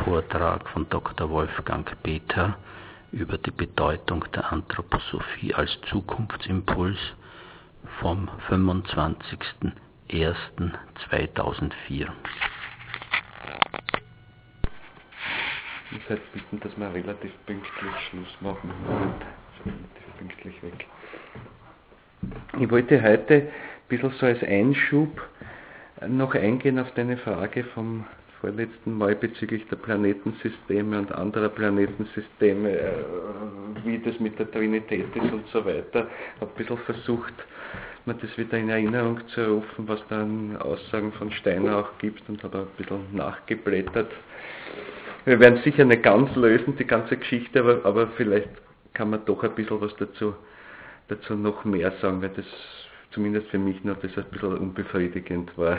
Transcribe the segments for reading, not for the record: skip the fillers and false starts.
Vortrag von Dr. Wolfgang Peter über die Bedeutung der Anthroposophie als Zukunftsimpuls vom 25.01.2004. Ich würde bitten, dass wir relativ pünktlich Schluss machen. Relativ pünktlich weg. Ich wollte heute ein bisschen so als Einschub noch eingehen auf deine Frage vom vorletzten Mal bezüglich der Planetensysteme und anderer Planetensysteme, wie das mit der Trinität ist und so weiter. Ich habe ein bisschen versucht, mir das wieder in Erinnerung zu rufen, was da an Aussagen von Steiner auch gibt, und habe ein bisschen nachgeblättert. Wir werden sicher nicht ganz lösen, die ganze Geschichte, aber vielleicht kann man doch ein bisschen was dazu noch mehr sagen, weil das zumindest für mich noch das ein bisschen unbefriedigend war.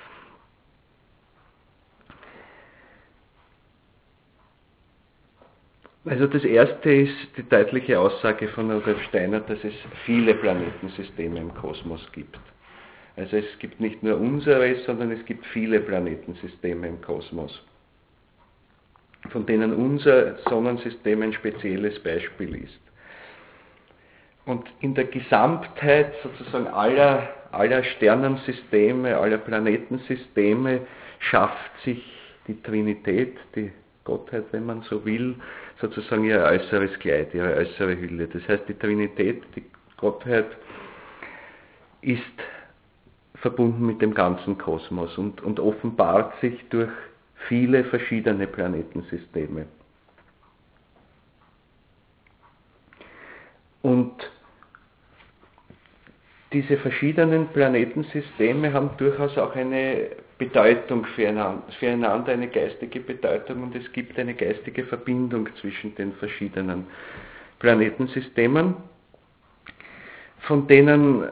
Also das erste ist die deutliche Aussage von Rudolf Steiner, dass es viele Planetensysteme im Kosmos gibt. Also es gibt nicht nur unseres, sondern es gibt viele Planetensysteme im Kosmos, von denen unser Sonnensystem ein spezielles Beispiel ist. Und in der Gesamtheit sozusagen aller Sternensysteme, aller Planetensysteme schafft sich die Trinität, die Gottheit, wenn man so will, sozusagen ihr äußeres Kleid, ihre äußere Hülle. Das heißt, die Trinität, die Gottheit, ist verbunden mit dem ganzen Kosmos und offenbart sich durch viele verschiedene Planetensysteme. Und diese verschiedenen Planetensysteme haben durchaus auch eine Bedeutung füreinander, eine geistige Bedeutung, und es gibt eine geistige Verbindung zwischen den verschiedenen Planetensystemen, von denen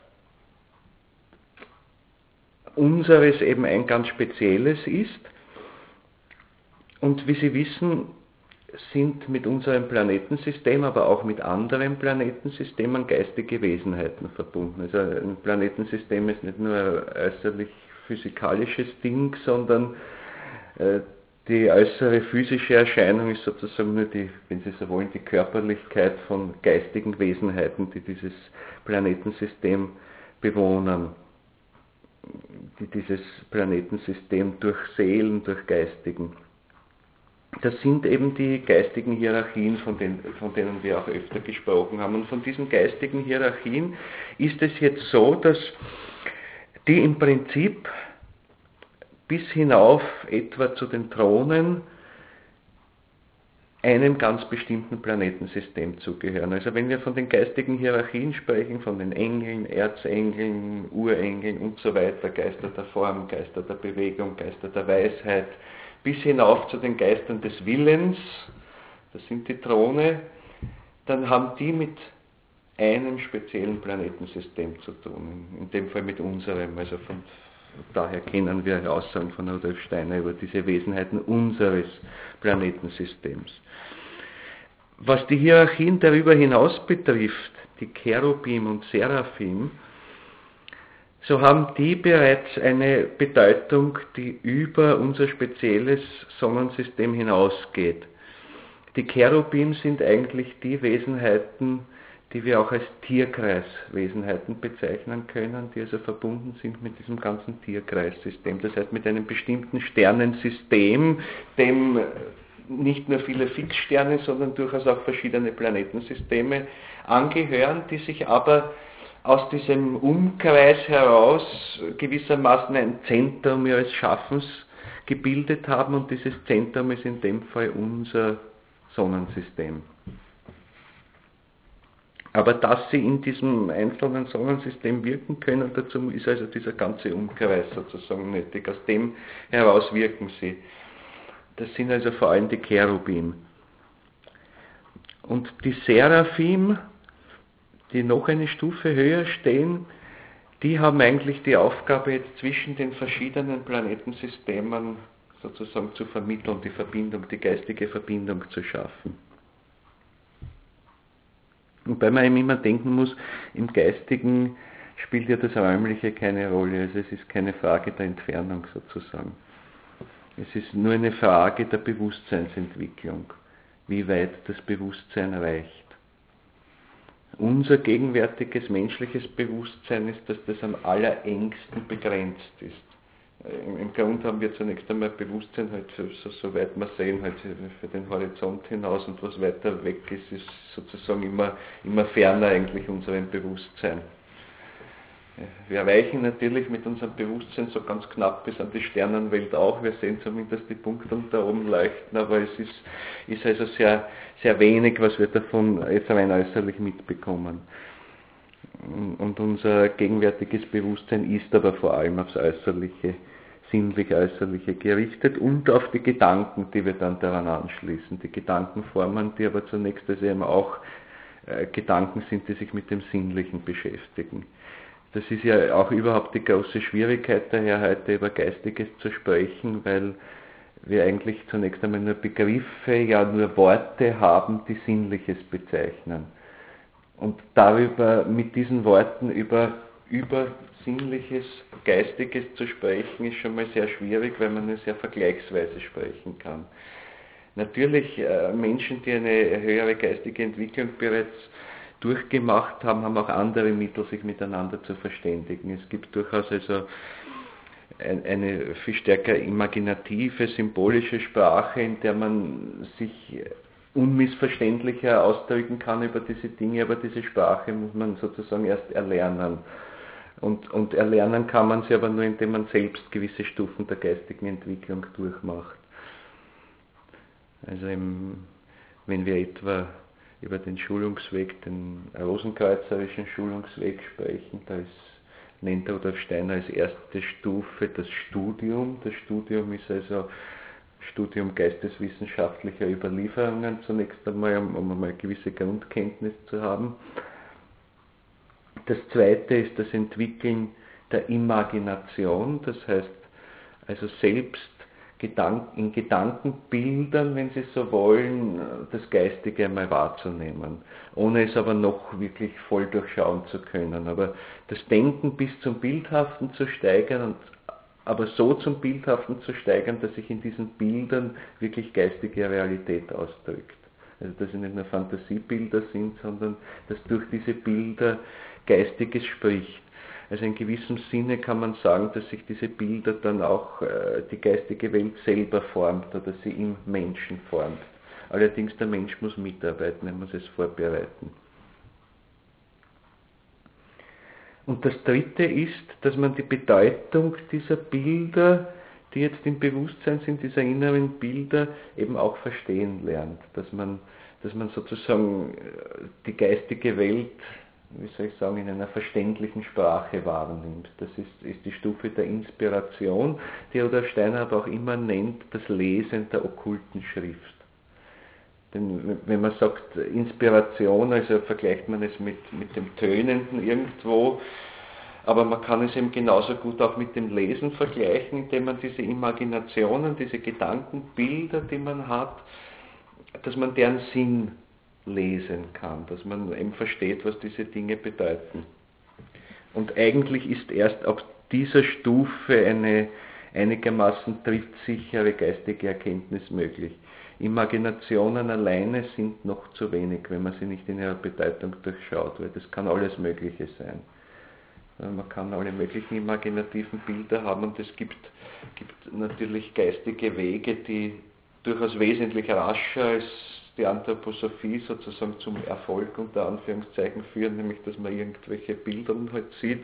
unseres eben ein ganz spezielles ist. Und wie Sie wissen, sind mit unserem Planetensystem, aber auch mit anderen Planetensystemen geistige Wesenheiten verbunden. Also ein Planetensystem ist nicht nur ein äußerlich physikalisches Ding, sondern die äußere physische Erscheinung ist sozusagen nur die, wenn Sie so wollen, die Körperlichkeit von geistigen Wesenheiten, die dieses Planetensystem bewohnen, die dieses Planetensystem durchseelen, durchgeistigen. Das sind eben die geistigen Hierarchien, von denen wir auch öfter gesprochen haben. Und von diesen geistigen Hierarchien ist es jetzt so, dass die im Prinzip bis hinauf etwa zu den Thronen einem ganz bestimmten Planetensystem zugehören. Also wenn wir von den geistigen Hierarchien sprechen, von den Engeln, Erzengeln, Urengeln und so weiter, Geister der Form, Geister der Bewegung, Geister der Weisheit, bis hinauf zu den Geistern des Willens, das sind die Throne, dann haben die mit einem speziellen Planetensystem zu tun, in dem Fall mit unserem, also von daher kennen wir Aussagen von Rudolf Steiner über diese Wesenheiten unseres Planetensystems. Was die Hierarchien darüber hinaus betrifft, die Cherubim und Seraphim, so haben die bereits eine Bedeutung, die über unser spezielles Sonnensystem hinausgeht. Die Cherubim sind eigentlich die Wesenheiten, die wir auch als Tierkreiswesenheiten bezeichnen können, die also verbunden sind mit diesem ganzen Tierkreissystem. Das heißt mit einem bestimmten Sternensystem, dem nicht nur viele Fixsterne, sondern durchaus auch verschiedene Planetensysteme angehören, die sich aber aus diesem Umkreis heraus gewissermaßen ein Zentrum ihres Schaffens gebildet haben, und dieses Zentrum ist in dem Fall unser Sonnensystem. Aber dass sie in diesem einzelnen Sonnensystem wirken können, dazu ist also dieser ganze Umkreis sozusagen nötig. Aus dem heraus wirken sie. Das sind also vor allem die Cherubim. Und die Seraphim, die noch eine Stufe höher stehen, die haben eigentlich die Aufgabe, jetzt zwischen den verschiedenen Planetensystemen sozusagen zu vermitteln, die Verbindung, die geistige Verbindung zu schaffen. Wobei man eben immer denken muss, im Geistigen spielt ja das Räumliche keine Rolle, also es ist keine Frage der Entfernung sozusagen. Es ist nur eine Frage der Bewusstseinsentwicklung, wie weit das Bewusstsein reicht. Unser gegenwärtiges menschliches Bewusstsein ist, dass das am allerengsten begrenzt ist. Im Grund haben wir zunächst einmal Bewusstsein, halt so weit wir sehen, halt für den Horizont hinaus, und was weiter weg ist, ist sozusagen immer ferner eigentlich unserem Bewusstsein. Wir erreichen natürlich mit unserem Bewusstsein so ganz knapp bis an die Sternenwelt auch, wir sehen zumindest die Punkte da oben leuchten, aber es ist also sehr, sehr wenig, was wir davon jetzt rein äußerlich mitbekommen. Und unser gegenwärtiges Bewusstsein ist aber vor allem aufs Äußerliche, sinnlich-äußerliche gerichtet und auf die Gedanken, die wir dann daran anschließen. Die Gedankenformen, die aber zunächst also eben auch Gedanken sind, die sich mit dem Sinnlichen beschäftigen. Das ist ja auch überhaupt die große Schwierigkeit daher, heute über Geistiges zu sprechen, weil wir eigentlich zunächst einmal nur Begriffe, ja nur Worte haben, die Sinnliches bezeichnen. Und darüber, mit diesen Worten über Sinnliches, Geistiges zu sprechen, ist schon mal sehr schwierig, weil man nur sehr vergleichsweise sprechen kann. Natürlich, Menschen, die eine höhere geistige Entwicklung bereits durchgemacht haben, haben auch andere Mittel, sich miteinander zu verständigen. Es gibt durchaus also eine viel stärker imaginative, symbolische Sprache, in der man sich unmissverständlicher ausdrücken kann über diese Dinge, aber diese Sprache muss man sozusagen erst erlernen. Und erlernen kann man sie aber nur, indem man selbst gewisse Stufen der geistigen Entwicklung durchmacht. Also wenn wir etwa über den Schulungsweg, den rosenkreuzerischen Schulungsweg sprechen, da nennt Rudolf Steiner als erste Stufe das Studium. Das Studium ist also Studium geisteswissenschaftlicher Überlieferungen zunächst einmal, um einmal eine gewisse Grundkenntnis zu haben. Das zweite ist das Entwickeln der Imagination, das heißt also selbst in Gedankenbildern, wenn Sie so wollen, das Geistige einmal wahrzunehmen, ohne es aber noch wirklich voll durchschauen zu können. Aber das Denken bis zum Bildhaften zu steigern, aber so zum Bildhaften zu steigern, dass sich in diesen Bildern wirklich geistige Realität ausdrückt. Also dass sie nicht nur Fantasiebilder sind, sondern dass durch diese Bilder Geistiges spricht. Also in gewissem Sinne kann man sagen, dass sich diese Bilder dann auch die geistige Welt selber formt oder sie im Menschen formt. Allerdings der Mensch muss mitarbeiten, er muss es vorbereiten. Und das Dritte ist, dass man die Bedeutung dieser Bilder, die jetzt im Bewusstsein sind, dieser inneren Bilder, eben auch verstehen lernt. Dass man sozusagen die geistige Welt, wie soll ich sagen, in einer verständlichen Sprache wahrnimmt. Das ist die Stufe der Inspiration, die Rudolf Steiner aber auch immer nennt, das Lesen der okkulten Schrift. Denn wenn man sagt Inspiration, also vergleicht man es mit dem Tönenden irgendwo, aber man kann es eben genauso gut auch mit dem Lesen vergleichen, indem man diese Imaginationen, diese Gedankenbilder, die man hat, dass man deren Sinn lesen kann, dass man eben versteht, was diese Dinge bedeuten. Und eigentlich ist erst auf dieser Stufe eine einigermaßen trittsichere geistige Erkenntnis möglich. Imaginationen alleine sind noch zu wenig, wenn man sie nicht in ihrer Bedeutung durchschaut, weil das kann alles Mögliche sein. Man kann alle möglichen imaginativen Bilder haben und es gibt natürlich geistige Wege, die durchaus wesentlich rascher als die Anthroposophie sozusagen zum Erfolg unter Anführungszeichen führen, nämlich dass man irgendwelche Bilder halt sieht.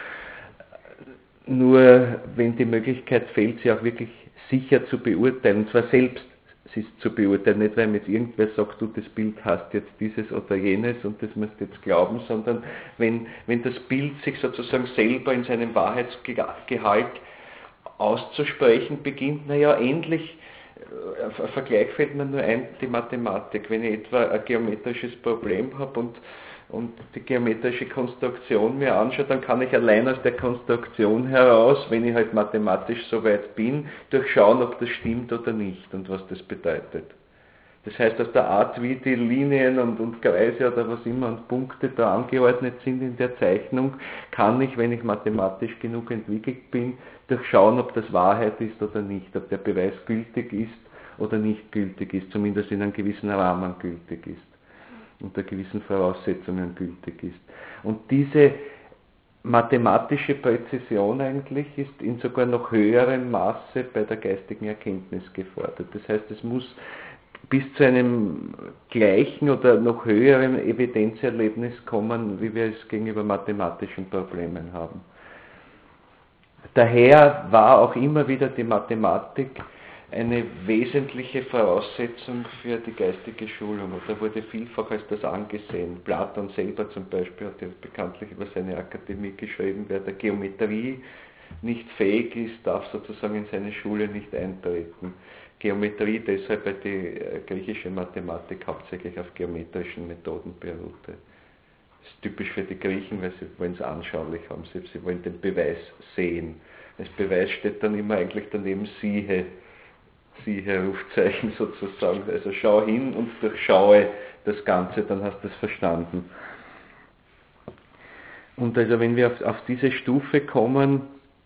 Nur wenn die Möglichkeit fehlt, sie auch wirklich sicher zu beurteilen, und zwar selbst sie zu beurteilen, nicht weil mir jetzt irgendwer sagt, du, das Bild hast jetzt dieses oder jenes und das musst du jetzt glauben, sondern wenn das Bild sich sozusagen selber in seinem Wahrheitsgehalt auszusprechen beginnt, endlich, Vergleich fällt mir nur ein, die Mathematik. Wenn ich etwa ein geometrisches Problem habe und die geometrische Konstruktion mir anschaue, dann kann ich allein aus der Konstruktion heraus, wenn ich halt mathematisch so weit bin, durchschauen, ob das stimmt oder nicht und was das bedeutet. Das heißt, aus der Art, wie die Linien und Kreise oder was immer und Punkte da angeordnet sind in der Zeichnung, kann ich, wenn ich mathematisch genug entwickelt bin, durchschauen, ob das Wahrheit ist oder nicht, ob der Beweis gültig ist oder nicht gültig ist, zumindest in einem gewissen Rahmen gültig ist, unter gewissen Voraussetzungen gültig ist. Und diese mathematische Präzision eigentlich ist in sogar noch höherem Maße bei der geistigen Erkenntnis gefordert. Das heißt, es muss bis zu einem gleichen oder noch höheren Evidenzerlebnis kommen, wie wir es gegenüber mathematischen Problemen haben. Daher war auch immer wieder die Mathematik eine wesentliche Voraussetzung für die geistige Schulung. Und da wurde vielfach als das angesehen. Platon selber zum Beispiel hat ja bekanntlich über seine Akademie geschrieben, wer der Geometrie nicht fähig ist, darf sozusagen in seine Schule nicht eintreten. Geometrie deshalb, weil die griechische Mathematik hauptsächlich auf geometrischen Methoden beruhte. Das ist typisch für die Griechen, weil sie wollen es anschaulich haben, sie wollen den Beweis sehen. Als Beweis steht dann immer eigentlich daneben siehe Rufzeichen sozusagen. Also schau hin und durchschaue das Ganze, dann hast du es verstanden. Und also wenn wir auf diese Stufe kommen,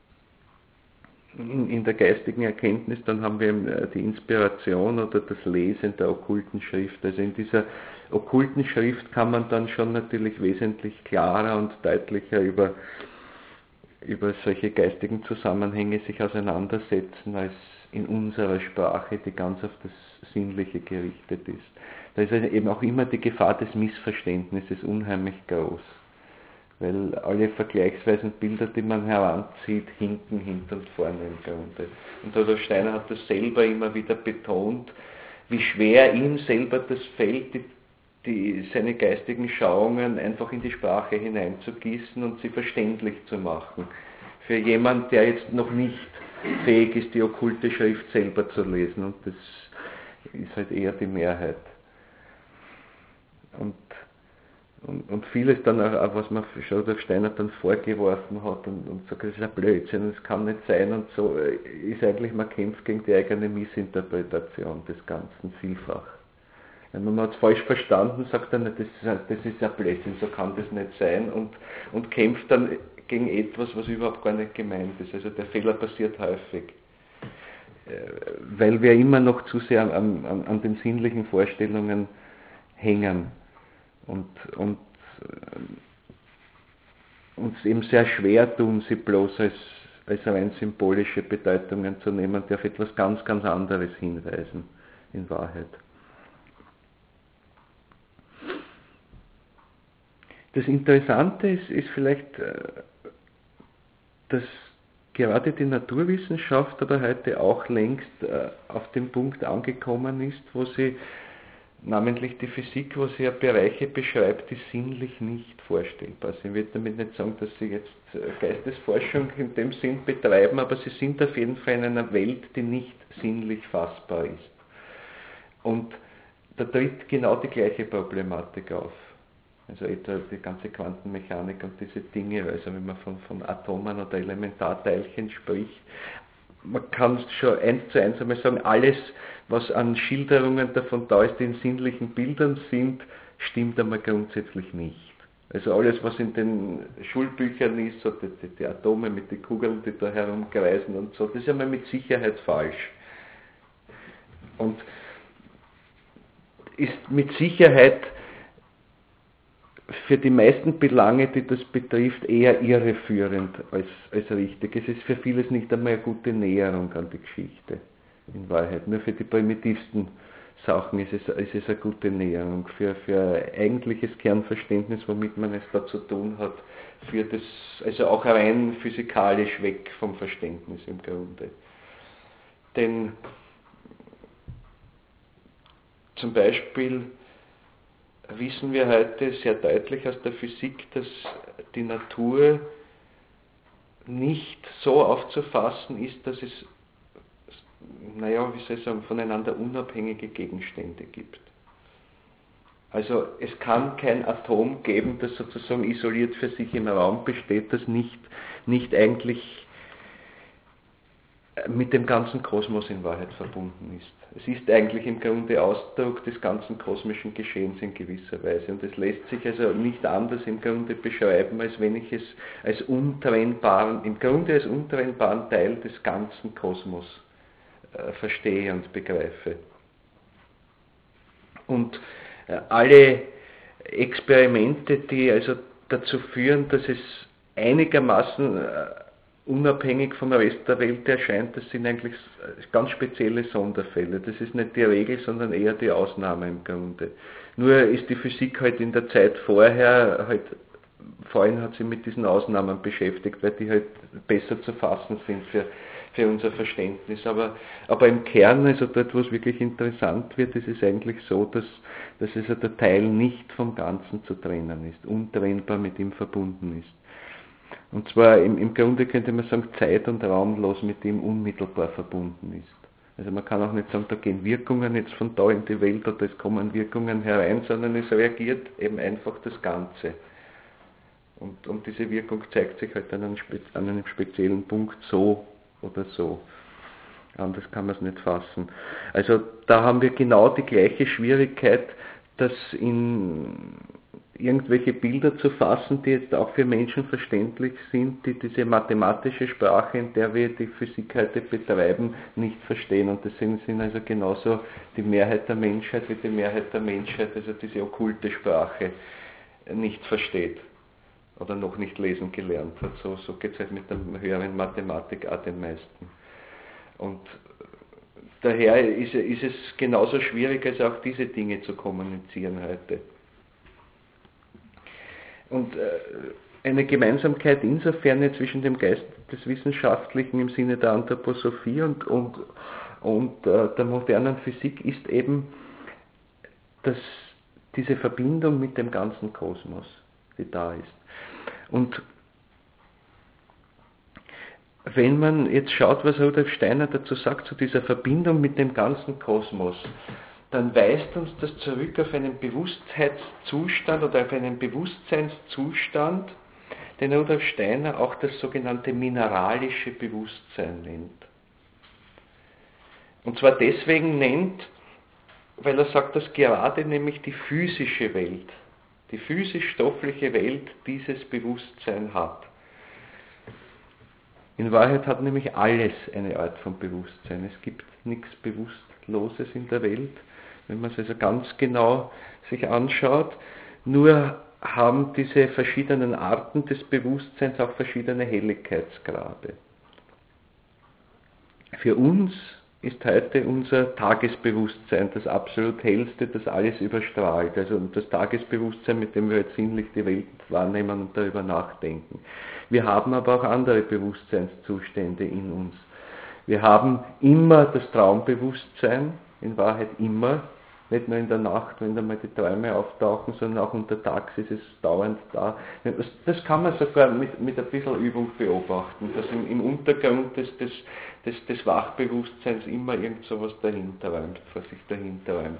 in der geistigen Erkenntnis, dann haben wir die Inspiration oder das Lesen der okkulten Schrift. Also in dieser okkulten Schrift kann man dann schon natürlich wesentlich klarer und deutlicher über solche geistigen Zusammenhänge sich auseinandersetzen, als in unserer Sprache, die ganz auf das Sinnliche gerichtet ist. Da ist also eben auch immer die Gefahr des Missverständnisses unheimlich groß. Weil alle vergleichsweisen Bilder, die man heranzieht, hinten, hinten und vorne im Grunde. Und Rudolf Steiner hat das selber immer wieder betont, wie schwer ihm selber das fällt, seine geistigen Schauungen einfach in die Sprache hineinzugießen und sie verständlich zu machen. Für jemanden, der jetzt noch nicht fähig ist, die okkulte Schrift selber zu lesen. Und das ist halt eher die Mehrheit. Und vieles dann auch, was man Rudolf Steiner dann vorgeworfen hat und sagt, das ist ein Blödsinn, das kann nicht sein und so, ist eigentlich, man kämpft gegen die eigene Missinterpretation des Ganzen vielfach. Wenn man es falsch verstanden, sagt er, das ist ein Blödsinn, so kann das nicht sein und kämpft dann gegen etwas, was überhaupt gar nicht gemeint ist. Also der Fehler passiert häufig, weil wir immer noch zu sehr an den sinnlichen Vorstellungen hängen. Und uns eben sehr schwer tun, sie bloß als rein symbolische Bedeutungen zu nehmen, die auf etwas ganz, ganz anderes hinweisen, in Wahrheit. Das Interessante ist vielleicht, dass gerade die Naturwissenschaft aber heute auch längst auf dem Punkt angekommen ist, wo sie namentlich die Physik, wo sie ja Bereiche beschreibt, die sinnlich nicht vorstellbar sind. Ich will damit nicht sagen, dass sie jetzt Geistesforschung in dem Sinn betreiben, aber sie sind auf jeden Fall in einer Welt, die nicht sinnlich fassbar ist. Und da tritt genau die gleiche Problematik auf. Also etwa die ganze Quantenmechanik und diese Dinge, also wenn man von Atomen oder Elementarteilchen spricht, man kann schon 1:1 einmal sagen, alles, was an Schilderungen davon da ist, die in sinnlichen Bildern sind, stimmt einmal grundsätzlich nicht. Also alles, was in den Schulbüchern ist, so die Atome mit den Kugeln, die da herumkreisen und so, das ist einmal mit Sicherheit falsch. Und ist mit Sicherheit für die meisten Belange, die das betrifft, eher irreführend als richtig. Es ist für vieles nicht einmal eine gute Näherung an die Geschichte, in Wahrheit. Nur für die primitivsten Sachen ist es eine gute Näherung. Für eigentliches Kernverständnis, womit man es da zu tun hat, führt es also auch rein physikalisch weg vom Verständnis im Grunde. Denn zum Beispiel wissen wir heute sehr deutlich aus der Physik, dass die Natur nicht so aufzufassen ist, dass es, voneinander unabhängige Gegenstände gibt. Also es kann kein Atom geben, das sozusagen isoliert für sich im Raum besteht, das nicht eigentlich mit dem ganzen Kosmos in Wahrheit verbunden ist. Es ist eigentlich im Grunde Ausdruck des ganzen kosmischen Geschehens in gewisser Weise. Und es lässt sich also nicht anders im Grunde beschreiben, als wenn ich es als im Grunde als untrennbaren Teil des ganzen Kosmos verstehe und begreife. Und alle Experimente, die also dazu führen, dass es einigermaßen unabhängig vom Rest der Welt erscheint, das sind eigentlich ganz spezielle Sonderfälle. Das ist nicht die Regel, sondern eher die Ausnahme im Grunde. Nur ist die Physik halt in der Zeit vorher vorhin hat sie mit diesen Ausnahmen beschäftigt, weil die halt besser zu fassen sind für unser Verständnis. Aber im Kern, also dort, wo es wirklich interessant wird, ist es eigentlich so, dass also der Teil nicht vom Ganzen zu trennen ist, untrennbar mit ihm verbunden ist. Und zwar im Grunde könnte man sagen, zeit- und raumlos mit ihm unmittelbar verbunden ist. Also man kann auch nicht sagen, da gehen Wirkungen jetzt von da in die Welt oder es kommen Wirkungen herein, sondern es reagiert eben einfach das Ganze. Und diese Wirkung zeigt sich halt an einem speziellen Punkt so oder so. Anders kann man es nicht fassen. Also da haben wir genau die gleiche Schwierigkeit, dass in irgendwelche Bilder zu fassen, die jetzt auch für Menschen verständlich sind, die diese mathematische Sprache, in der wir die Physik heute betreiben, nicht verstehen. Und das sind also genauso die Mehrheit der Menschheit, wie die Mehrheit der Menschheit, also diese okkulte Sprache nicht versteht oder noch nicht lesen gelernt hat. So geht es halt mit der höheren Mathematik auch den meisten. Und daher ist es genauso schwierig, als auch diese Dinge zu kommunizieren heute. Und eine Gemeinsamkeit insofern zwischen dem Geist des Wissenschaftlichen im Sinne der Anthroposophie und der modernen Physik ist eben, dass diese Verbindung mit dem ganzen Kosmos, die da ist. Und wenn man jetzt schaut, was Rudolf Steiner dazu sagt, zu dieser Verbindung mit dem ganzen Kosmos, dann weist uns das zurück auf einen Bewusstheitszustand oder auf einen Bewusstseinszustand, den Rudolf Steiner auch das sogenannte mineralische Bewusstsein nennt. Und zwar deswegen nennt, weil er sagt, dass gerade nämlich die physische Welt, die physisch-stoffliche Welt dieses Bewusstsein hat. In Wahrheit hat nämlich alles eine Art von Bewusstsein. Es gibt nichts Bewusstloses in der Welt, wenn man es also ganz genau sich anschaut. Nur haben diese verschiedenen Arten des Bewusstseins auch verschiedene Helligkeitsgrade. Für uns ist heute unser Tagesbewusstsein das absolut hellste, das alles überstrahlt. Also das Tagesbewusstsein, mit dem wir jetzt sinnlich die Welt wahrnehmen und darüber nachdenken. Wir haben aber auch andere Bewusstseinszustände in uns. Wir haben immer das Traumbewusstsein, in Wahrheit immer, nicht nur in der Nacht, wenn da mal die Träume auftauchen, sondern auch untertags ist es dauernd da. Das kann man sogar mit ein bisschen Übung beobachten, dass im Untergrund des Wachbewusstseins immer irgend sowas dahinterräumt, vor sich dahinterräumt.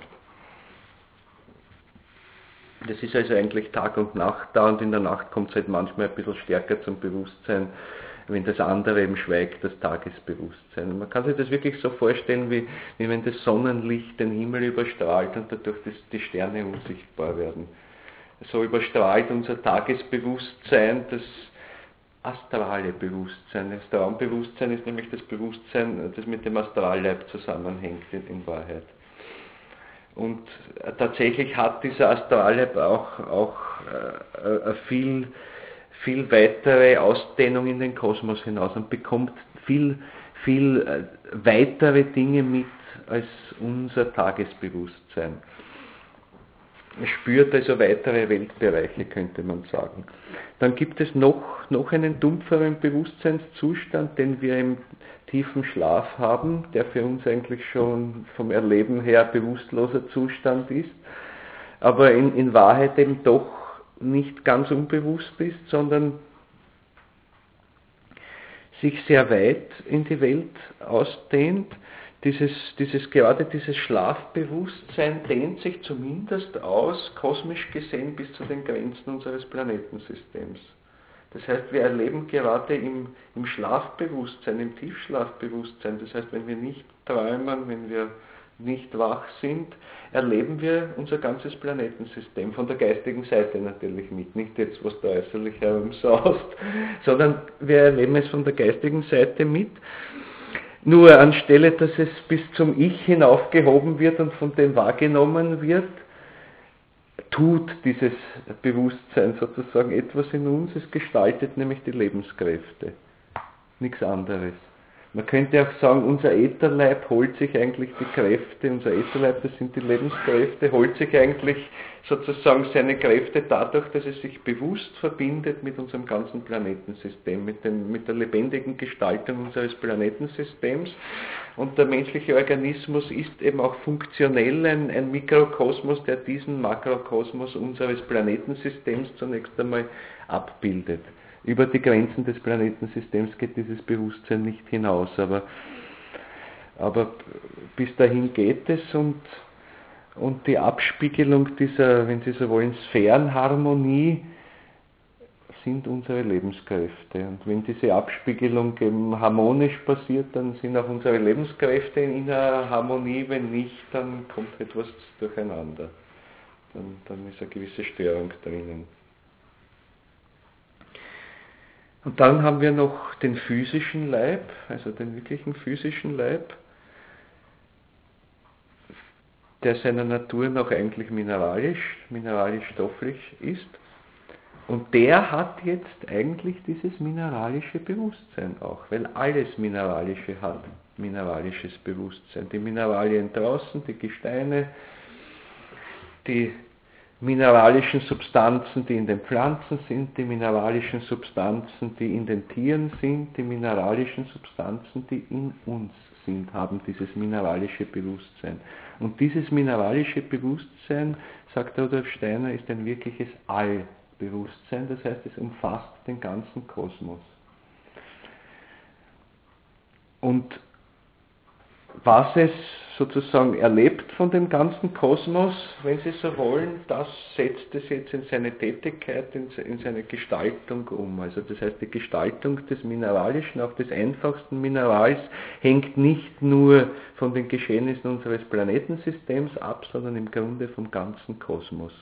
Das ist also eigentlich Tag und Nacht da und in der Nacht kommt es halt manchmal ein bisschen stärker zum Bewusstsein, wenn das andere eben schweigt, das Tagesbewusstsein. Und man kann sich das wirklich so vorstellen, wie wenn das Sonnenlicht den Himmel überstrahlt und dadurch die Sterne unsichtbar werden. So überstrahlt unser Tagesbewusstsein das astrale Bewusstsein. Das Traumbewusstsein ist nämlich das Bewusstsein, das mit dem Astralleib zusammenhängt in Wahrheit. Und tatsächlich hat dieser Astralleib auch eine viel weitere Ausdehnung in den Kosmos hinaus und bekommt viel weitere Dinge mit als unser Tagesbewusstsein. Es spürt also weitere Weltbereiche, könnte man sagen. Dann gibt es noch einen dumpferen Bewusstseinszustand, den wir im tiefen Schlaf haben, der für uns eigentlich schon vom Erleben her bewusstloser Zustand ist, aber in Wahrheit eben doch nicht ganz unbewusst ist, sondern sich sehr weit in die Welt ausdehnt. Gerade dieses Schlafbewusstsein dehnt sich zumindest aus, kosmisch gesehen, bis zu den Grenzen unseres Planetensystems. Das heißt, wir erleben gerade im Schlafbewusstsein, im Tiefschlafbewusstsein, das heißt, wenn wir nicht träumen, wenn wir nicht wach sind, erleben wir unser ganzes Planetensystem, von der geistigen Seite natürlich nicht jetzt, was da äußerlich herumsaust, sondern wir erleben es von der geistigen Seite mit. Nur anstelle, dass es bis zum Ich hinaufgehoben wird und von dem wahrgenommen wird, tut dieses Bewusstsein sozusagen etwas in uns, es gestaltet nämlich die Lebenskräfte, nichts anderes. Man könnte auch sagen, unser Ätherleib holt sich eigentlich die Kräfte, unser Ätherleib, das sind die Lebenskräfte, holt sich eigentlich sozusagen seine Kräfte dadurch, dass es sich bewusst verbindet mit unserem ganzen Planetensystem, mit der lebendigen Gestaltung unseres Planetensystems. Und der menschliche Organismus ist eben auch funktionell ein Mikrokosmos, der diesen Makrokosmos unseres Planetensystems zunächst einmal abbildet. Über die Grenzen des Planetensystems geht dieses Bewusstsein nicht hinaus, aber bis dahin geht es und die Abspiegelung dieser, wenn Sie so wollen, Sphärenharmonie sind unsere Lebenskräfte. Und wenn diese Abspiegelung eben harmonisch passiert, dann sind auch unsere Lebenskräfte in einer Harmonie, wenn nicht, dann kommt etwas durcheinander. Dann ist eine gewisse Störung drinnen. Und dann haben wir noch den physischen Leib, also den wirklichen physischen Leib, der seiner Natur noch eigentlich mineralisch-stofflich ist. Und der hat jetzt eigentlich dieses mineralische Bewusstsein auch, weil alles Mineralische hat mineralisches Bewusstsein. Die Mineralien draußen, die Gesteine, die mineralischen Substanzen, die in den Pflanzen sind, die mineralischen Substanzen, die in den Tieren sind, die mineralischen Substanzen, die in uns sind, haben dieses mineralische Bewusstsein. Und dieses mineralische Bewusstsein, sagt Rudolf Steiner, ist ein wirkliches Allbewusstsein, das heißt, es umfasst den ganzen Kosmos. Und was es sozusagen erlebt von dem ganzen Kosmos, wenn Sie so wollen, das setzt es jetzt in seine Tätigkeit, in seine Gestaltung um. Also das heißt, die Gestaltung des Mineralischen, auch des einfachsten Minerals, hängt nicht nur von den Geschehnissen unseres Planetensystems ab, sondern im Grunde vom ganzen Kosmos.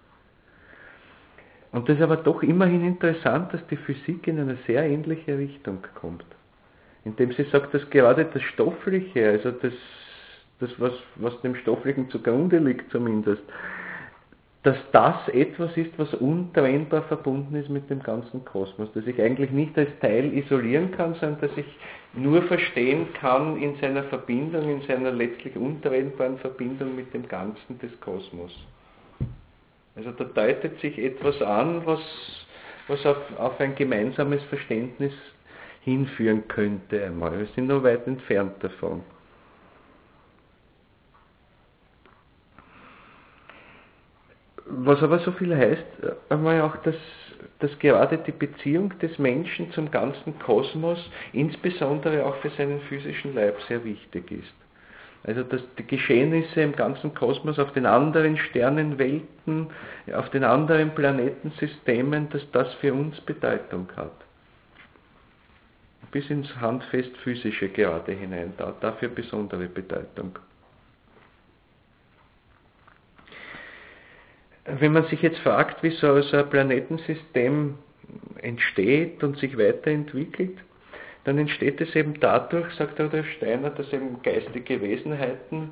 Und das ist aber doch immerhin interessant, dass die Physik in eine sehr ähnliche Richtung kommt. Indem sie sagt, dass gerade das Stoffliche, also das was dem Stofflichen zugrunde liegt zumindest, dass das etwas ist, was untrennbar verbunden ist mit dem ganzen Kosmos, dass ich eigentlich nicht als Teil isolieren kann, sondern dass ich nur verstehen kann in seiner Verbindung, in seiner letztlich untrennbaren Verbindung mit dem Ganzen des Kosmos. Also da deutet sich etwas an, was auf ein gemeinsames Verständnis hinführen könnte einmal. Wir sind noch weit entfernt davon. Was aber so viel heißt, einmal auch, dass gerade die Beziehung des Menschen zum ganzen Kosmos, insbesondere auch für seinen physischen Leib, sehr wichtig ist. Also dass die Geschehnisse im ganzen Kosmos, auf den anderen Sternenwelten, auf den anderen Planetensystemen, dass das für uns Bedeutung hat. Bis ins handfest Physische gerade hinein, dafür besondere Bedeutung. Wenn man sich jetzt fragt, wie so ein Planetensystem entsteht und sich weiterentwickelt, dann entsteht es eben dadurch, sagt Rudolf Steiner, dass eben geistige Wesenheiten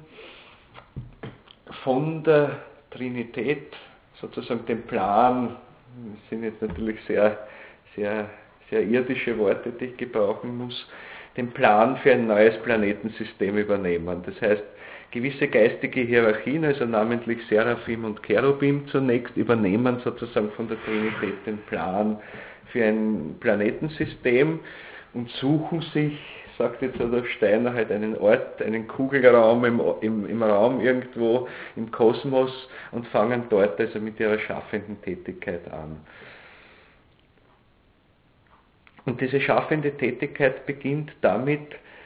von der Trinität, sozusagen dem Plan, das sind jetzt natürlich sehr, sehr, sehr irdische Worte, die ich gebrauchen muss, den Plan für ein neues Planetensystem übernehmen. Das heißt, gewisse geistige Hierarchien, also namentlich Seraphim und Cherubim zunächst, übernehmen sozusagen von der Trinität den Plan für ein Planetensystem und suchen sich, sagt jetzt Rudolf Steiner, halt einen Ort, einen Kugelraum im Raum irgendwo im Kosmos und fangen dort also mit ihrer schaffenden Tätigkeit an. Und diese schaffende Tätigkeit beginnt damit,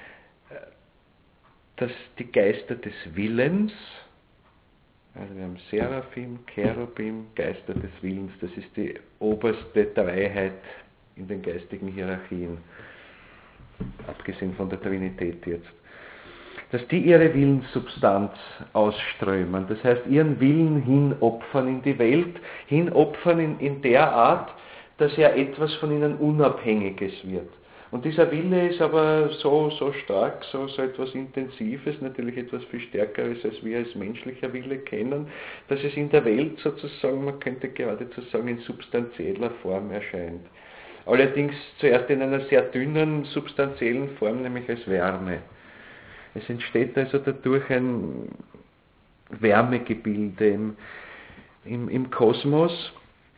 dass die Geister des Willens, also wir haben Seraphim, Cherubim, Geister des Willens, das ist die oberste Dreiheit in den geistigen Hierarchien, abgesehen von der Trinität jetzt, dass die ihre Willenssubstanz ausströmen, das heißt ihren Willen hinopfern in die Welt, hinopfern in der Art, dass ja etwas von ihnen Unabhängiges wird. Und dieser Wille ist aber so stark, so etwas Intensives, natürlich etwas viel Stärkeres, als wir als menschlicher Wille kennen, dass es in der Welt sozusagen, man könnte geradezu sagen, in substanzieller Form erscheint. Allerdings zuerst in einer sehr dünnen, substanziellen Form, nämlich als Wärme. Es entsteht also dadurch ein Wärmegebilde im Kosmos.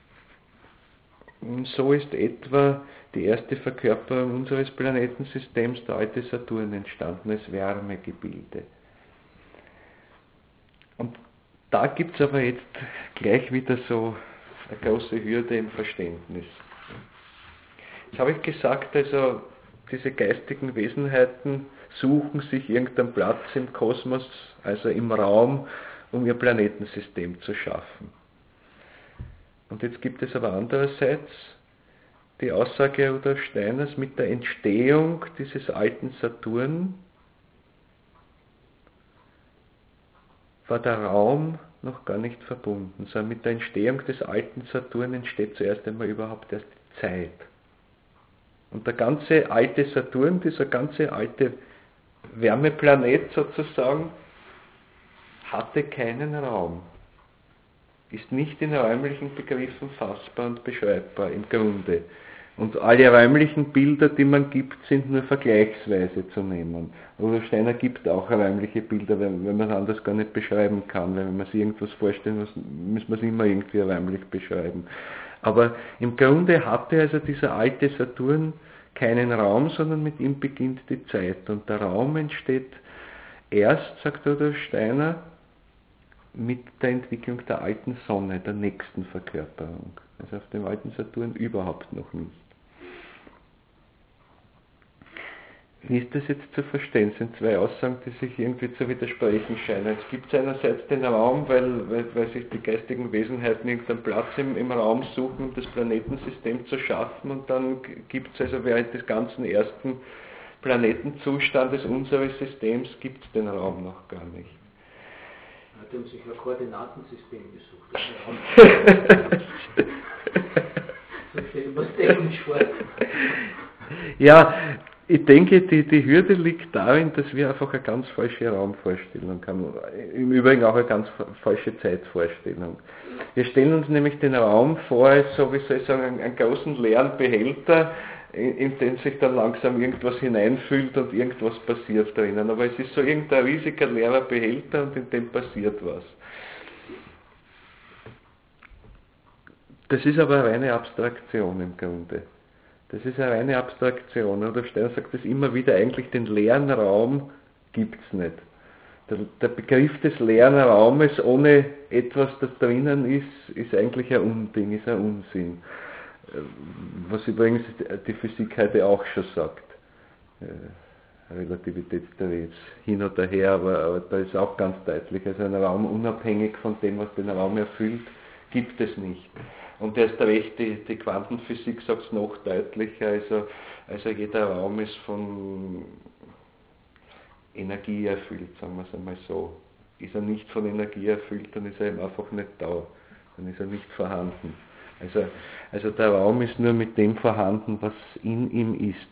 Und so ist etwa die erste Verkörperung unseres Planetensystems, der alte Saturn, entstanden als Wärmegebilde. Und da gibt es aber jetzt gleich wieder so eine große Hürde im Verständnis. Jetzt habe ich gesagt, also diese geistigen Wesenheiten suchen sich irgendeinen Platz im Kosmos, also im Raum, um ihr Planetensystem zu schaffen. Und jetzt gibt es aber andererseits die Aussage Rudolf Steiners, mit der Entstehung dieses alten Saturn war der Raum noch gar nicht verbunden, sondern mit der Entstehung des alten Saturn entsteht zuerst einmal überhaupt erst die Zeit. Und der ganze alte Saturn, dieser ganze alte Wärmeplanet sozusagen, hatte keinen Raum, ist nicht in räumlichen Begriffen fassbar und beschreibbar im Grunde. Und alle räumlichen Bilder, die man gibt, sind nur vergleichsweise zu nehmen. Rudolf Steiner gibt auch räumliche Bilder, wenn man es anders gar nicht beschreiben kann. Wenn man sich irgendwas vorstellen muss, muss man es immer irgendwie räumlich beschreiben. Aber im Grunde hatte also dieser alte Saturn keinen Raum, sondern mit ihm beginnt die Zeit. Und der Raum entsteht erst, sagt Rudolf Steiner, mit der Entwicklung der alten Sonne, der nächsten Verkörperung. Also auf dem alten Saturn überhaupt noch nicht. Wie ist das jetzt zu verstehen? Das sind zwei Aussagen, die sich irgendwie zu widersprechen scheinen. Es gibt einerseits den Raum, weil sich die geistigen Wesenheiten irgendeinen Platz im Raum suchen, um das Planetensystem zu schaffen, und dann gibt es also während des ganzen ersten Planetenzustandes unseres Systems gibt es den Raum noch gar nicht. Hat er sich ein Koordinatensystem gesucht? So stellen wir es technisch vor. Ja, ich denke, die Hürde liegt darin, dass wir einfach eine ganz falsche Raumvorstellung haben. Im Übrigen auch eine ganz falsche Zeitvorstellung. Wir stellen uns nämlich den Raum vor als, so wie soll ich sagen, einen großen leeren Behälter, in den sich dann langsam irgendwas hineinfüllt und irgendwas passiert drinnen. Aber es ist so irgendein riesiger leerer Behälter und in dem passiert was. Das ist aber eine reine Abstraktion im Grunde. Das ist eine reine Abstraktion. Und der Steiner sagt das immer wieder, eigentlich den leeren Raum gibt es nicht. Der Begriff des leeren Raumes ohne etwas, das drinnen ist eigentlich ein Unding, ist ein Unsinn. Was übrigens die Physik heute auch schon sagt. Relativitätstheorie jetzt hin oder her, aber da ist auch ganz deutlich, also ein Raum unabhängig von dem, was den Raum erfüllt, gibt es nicht. Und erst recht, die Quantenphysik sagt es noch deutlicher, also jeder Raum ist von Energie erfüllt, sagen wir es einmal so. Ist er nicht von Energie erfüllt, dann ist er eben einfach nicht da, dann ist er nicht vorhanden. Also der Raum ist nur mit dem vorhanden, was in ihm ist.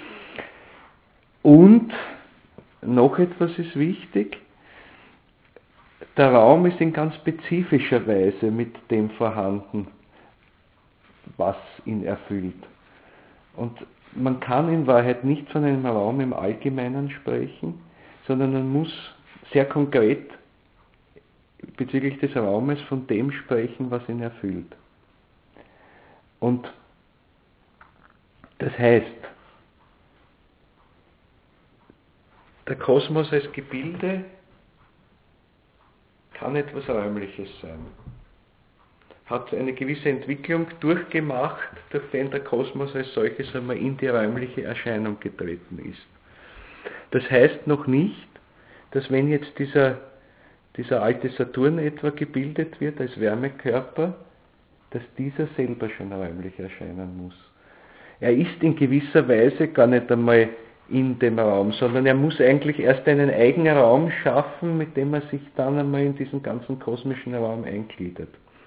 Und noch etwas ist wichtig, der Raum ist in ganz spezifischer Weise mit dem vorhanden, was ihn erfüllt. Und man kann in Wahrheit nicht von einem Raum im Allgemeinen sprechen, sondern man muss sehr konkret bezüglich des Raumes von dem sprechen, was ihn erfüllt. Und das heißt, der Kosmos als Gebilde kann etwas Räumliches sein. Hat eine gewisse Entwicklung durchgemacht, durch den der Kosmos als solches einmal in die räumliche Erscheinung getreten ist. Das heißt noch nicht, dass wenn jetzt dieser alte Saturn etwa gebildet wird als Wärmekörper, dass dieser selber schon räumlich erscheinen muss. er ist in gewisser Weise gar nicht einmal in dem Raum, sondern er muss eigentlich erst einen eigenen Raum schaffen, mit dem er sich dann einmal in diesen ganzen kosmischen Raum eingliedert.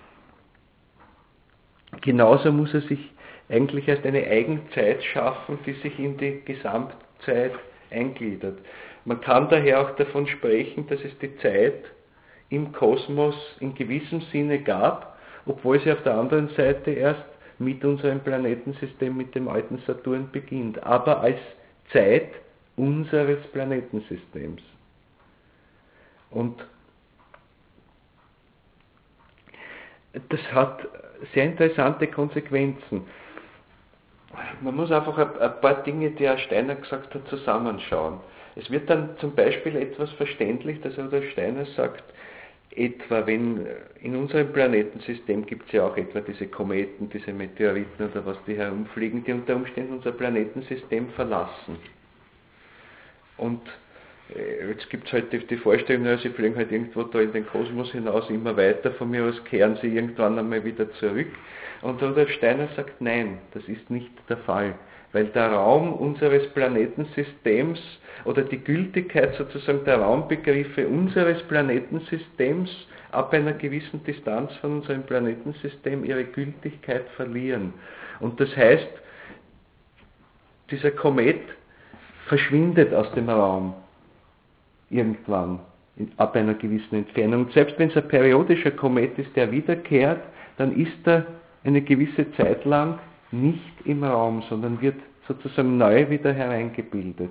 Genauso muss er sich eigentlich erst eine Eigenzeit schaffen, die sich in die Gesamtzeit eingliedert. Man kann daher auch davon sprechen, dass es die Zeit im Kosmos in gewissem Sinne gab, obwohl sie auf der anderen Seite erst mit unserem Planetensystem, mit dem alten Saturn beginnt, aber als Zeit unseres Planetensystems. Und das hat sehr interessante Konsequenzen. Man muss einfach ein paar Dinge, die Herr Steiner gesagt hat, zusammenschauen. Es wird dann zum Beispiel etwas verständlich, dass der Steiner sagt, etwa wenn in unserem Planetensystem gibt es ja auch etwa diese Kometen, diese Meteoriten oder was, die herumfliegen, die unter Umständen unser Planetensystem verlassen. Und jetzt gibt es halt die Vorstellung, sie fliegen halt irgendwo da in den Kosmos hinaus, immer weiter, von mir aus kehren sie irgendwann einmal wieder zurück. Und Rudolf Steiner sagt, nein, das ist nicht der Fall, weil der Raum unseres Planetensystems oder die Gültigkeit sozusagen der Raumbegriffe unseres Planetensystems ab einer gewissen Distanz von unserem Planetensystem ihre Gültigkeit verlieren. Und das heißt, dieser Komet verschwindet aus dem Raum irgendwann ab einer gewissen Entfernung. Und selbst wenn es ein periodischer Komet ist, der wiederkehrt, dann ist er eine gewisse Zeit lang nicht im Raum, sondern wird sozusagen neu wieder hereingebildet.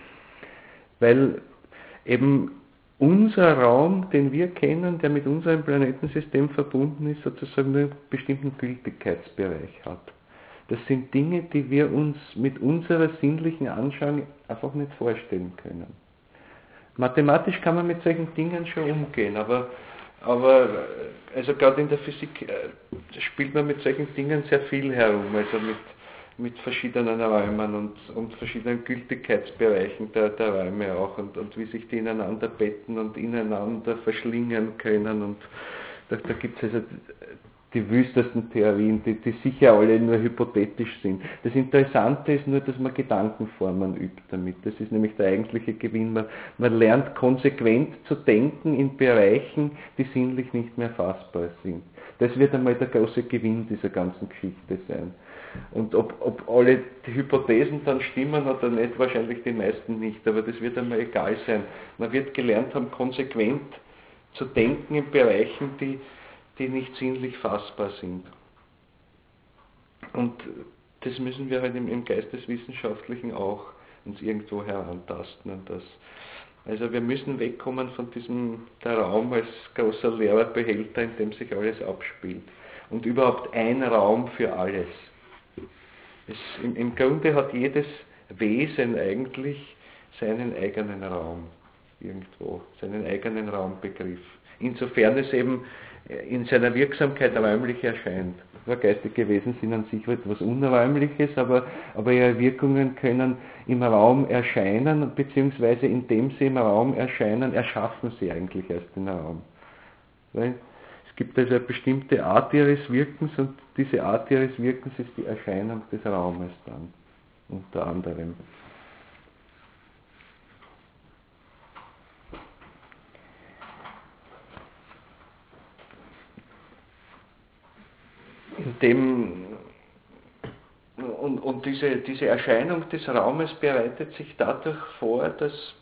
Weil eben unser Raum, den wir kennen, der mit unserem Planetensystem verbunden ist, sozusagen nur einen bestimmten Gültigkeitsbereich hat. Das sind Dinge, die wir uns mit unserer sinnlichen Anschauung einfach nicht vorstellen können. Mathematisch kann man mit solchen Dingen schon umgehen, aber also gerade in der Physik spielt man mit solchen Dingen sehr viel herum, also mit verschiedenen Räumen und verschiedenen Gültigkeitsbereichen der Räume auch und wie sich die ineinander betten und ineinander verschlingen können und da gibt es also die wüstesten Theorien, die sicher alle nur hypothetisch sind. Das Interessante ist nur, dass man Gedankenformen übt damit. Das ist nämlich der eigentliche Gewinn. Man lernt konsequent zu denken in Bereichen, die sinnlich nicht mehr fassbar sind. Das wird einmal der große Gewinn dieser ganzen Geschichte sein. Und ob alle die Hypothesen dann stimmen oder nicht, wahrscheinlich die meisten nicht, aber das wird einmal egal sein. Man wird gelernt haben, konsequent zu denken in Bereichen, die nicht sinnlich fassbar sind. Und das müssen wir halt im Geisteswissenschaftlichen auch uns irgendwo herantasten. Also wir müssen wegkommen von der Raum als großer leerer Behälter, in dem sich alles abspielt. Und überhaupt ein Raum für alles. Im Grunde hat jedes Wesen eigentlich seinen eigenen Raum irgendwo, seinen eigenen Raumbegriff. Insofern es eben in seiner Wirksamkeit räumlich erscheint. Ja, geistige Wesen sind an sich etwas Unräumliches, aber ihre Wirkungen können im Raum erscheinen, beziehungsweise indem sie im Raum erscheinen, erschaffen sie eigentlich erst den Raum. Weil es gibt also eine bestimmte Art ihres Wirkens und diese Art ihres Wirkens ist die Erscheinung des Raumes dann, unter anderem. Und diese Erscheinung des Raumes bereitet sich dadurch vor, dass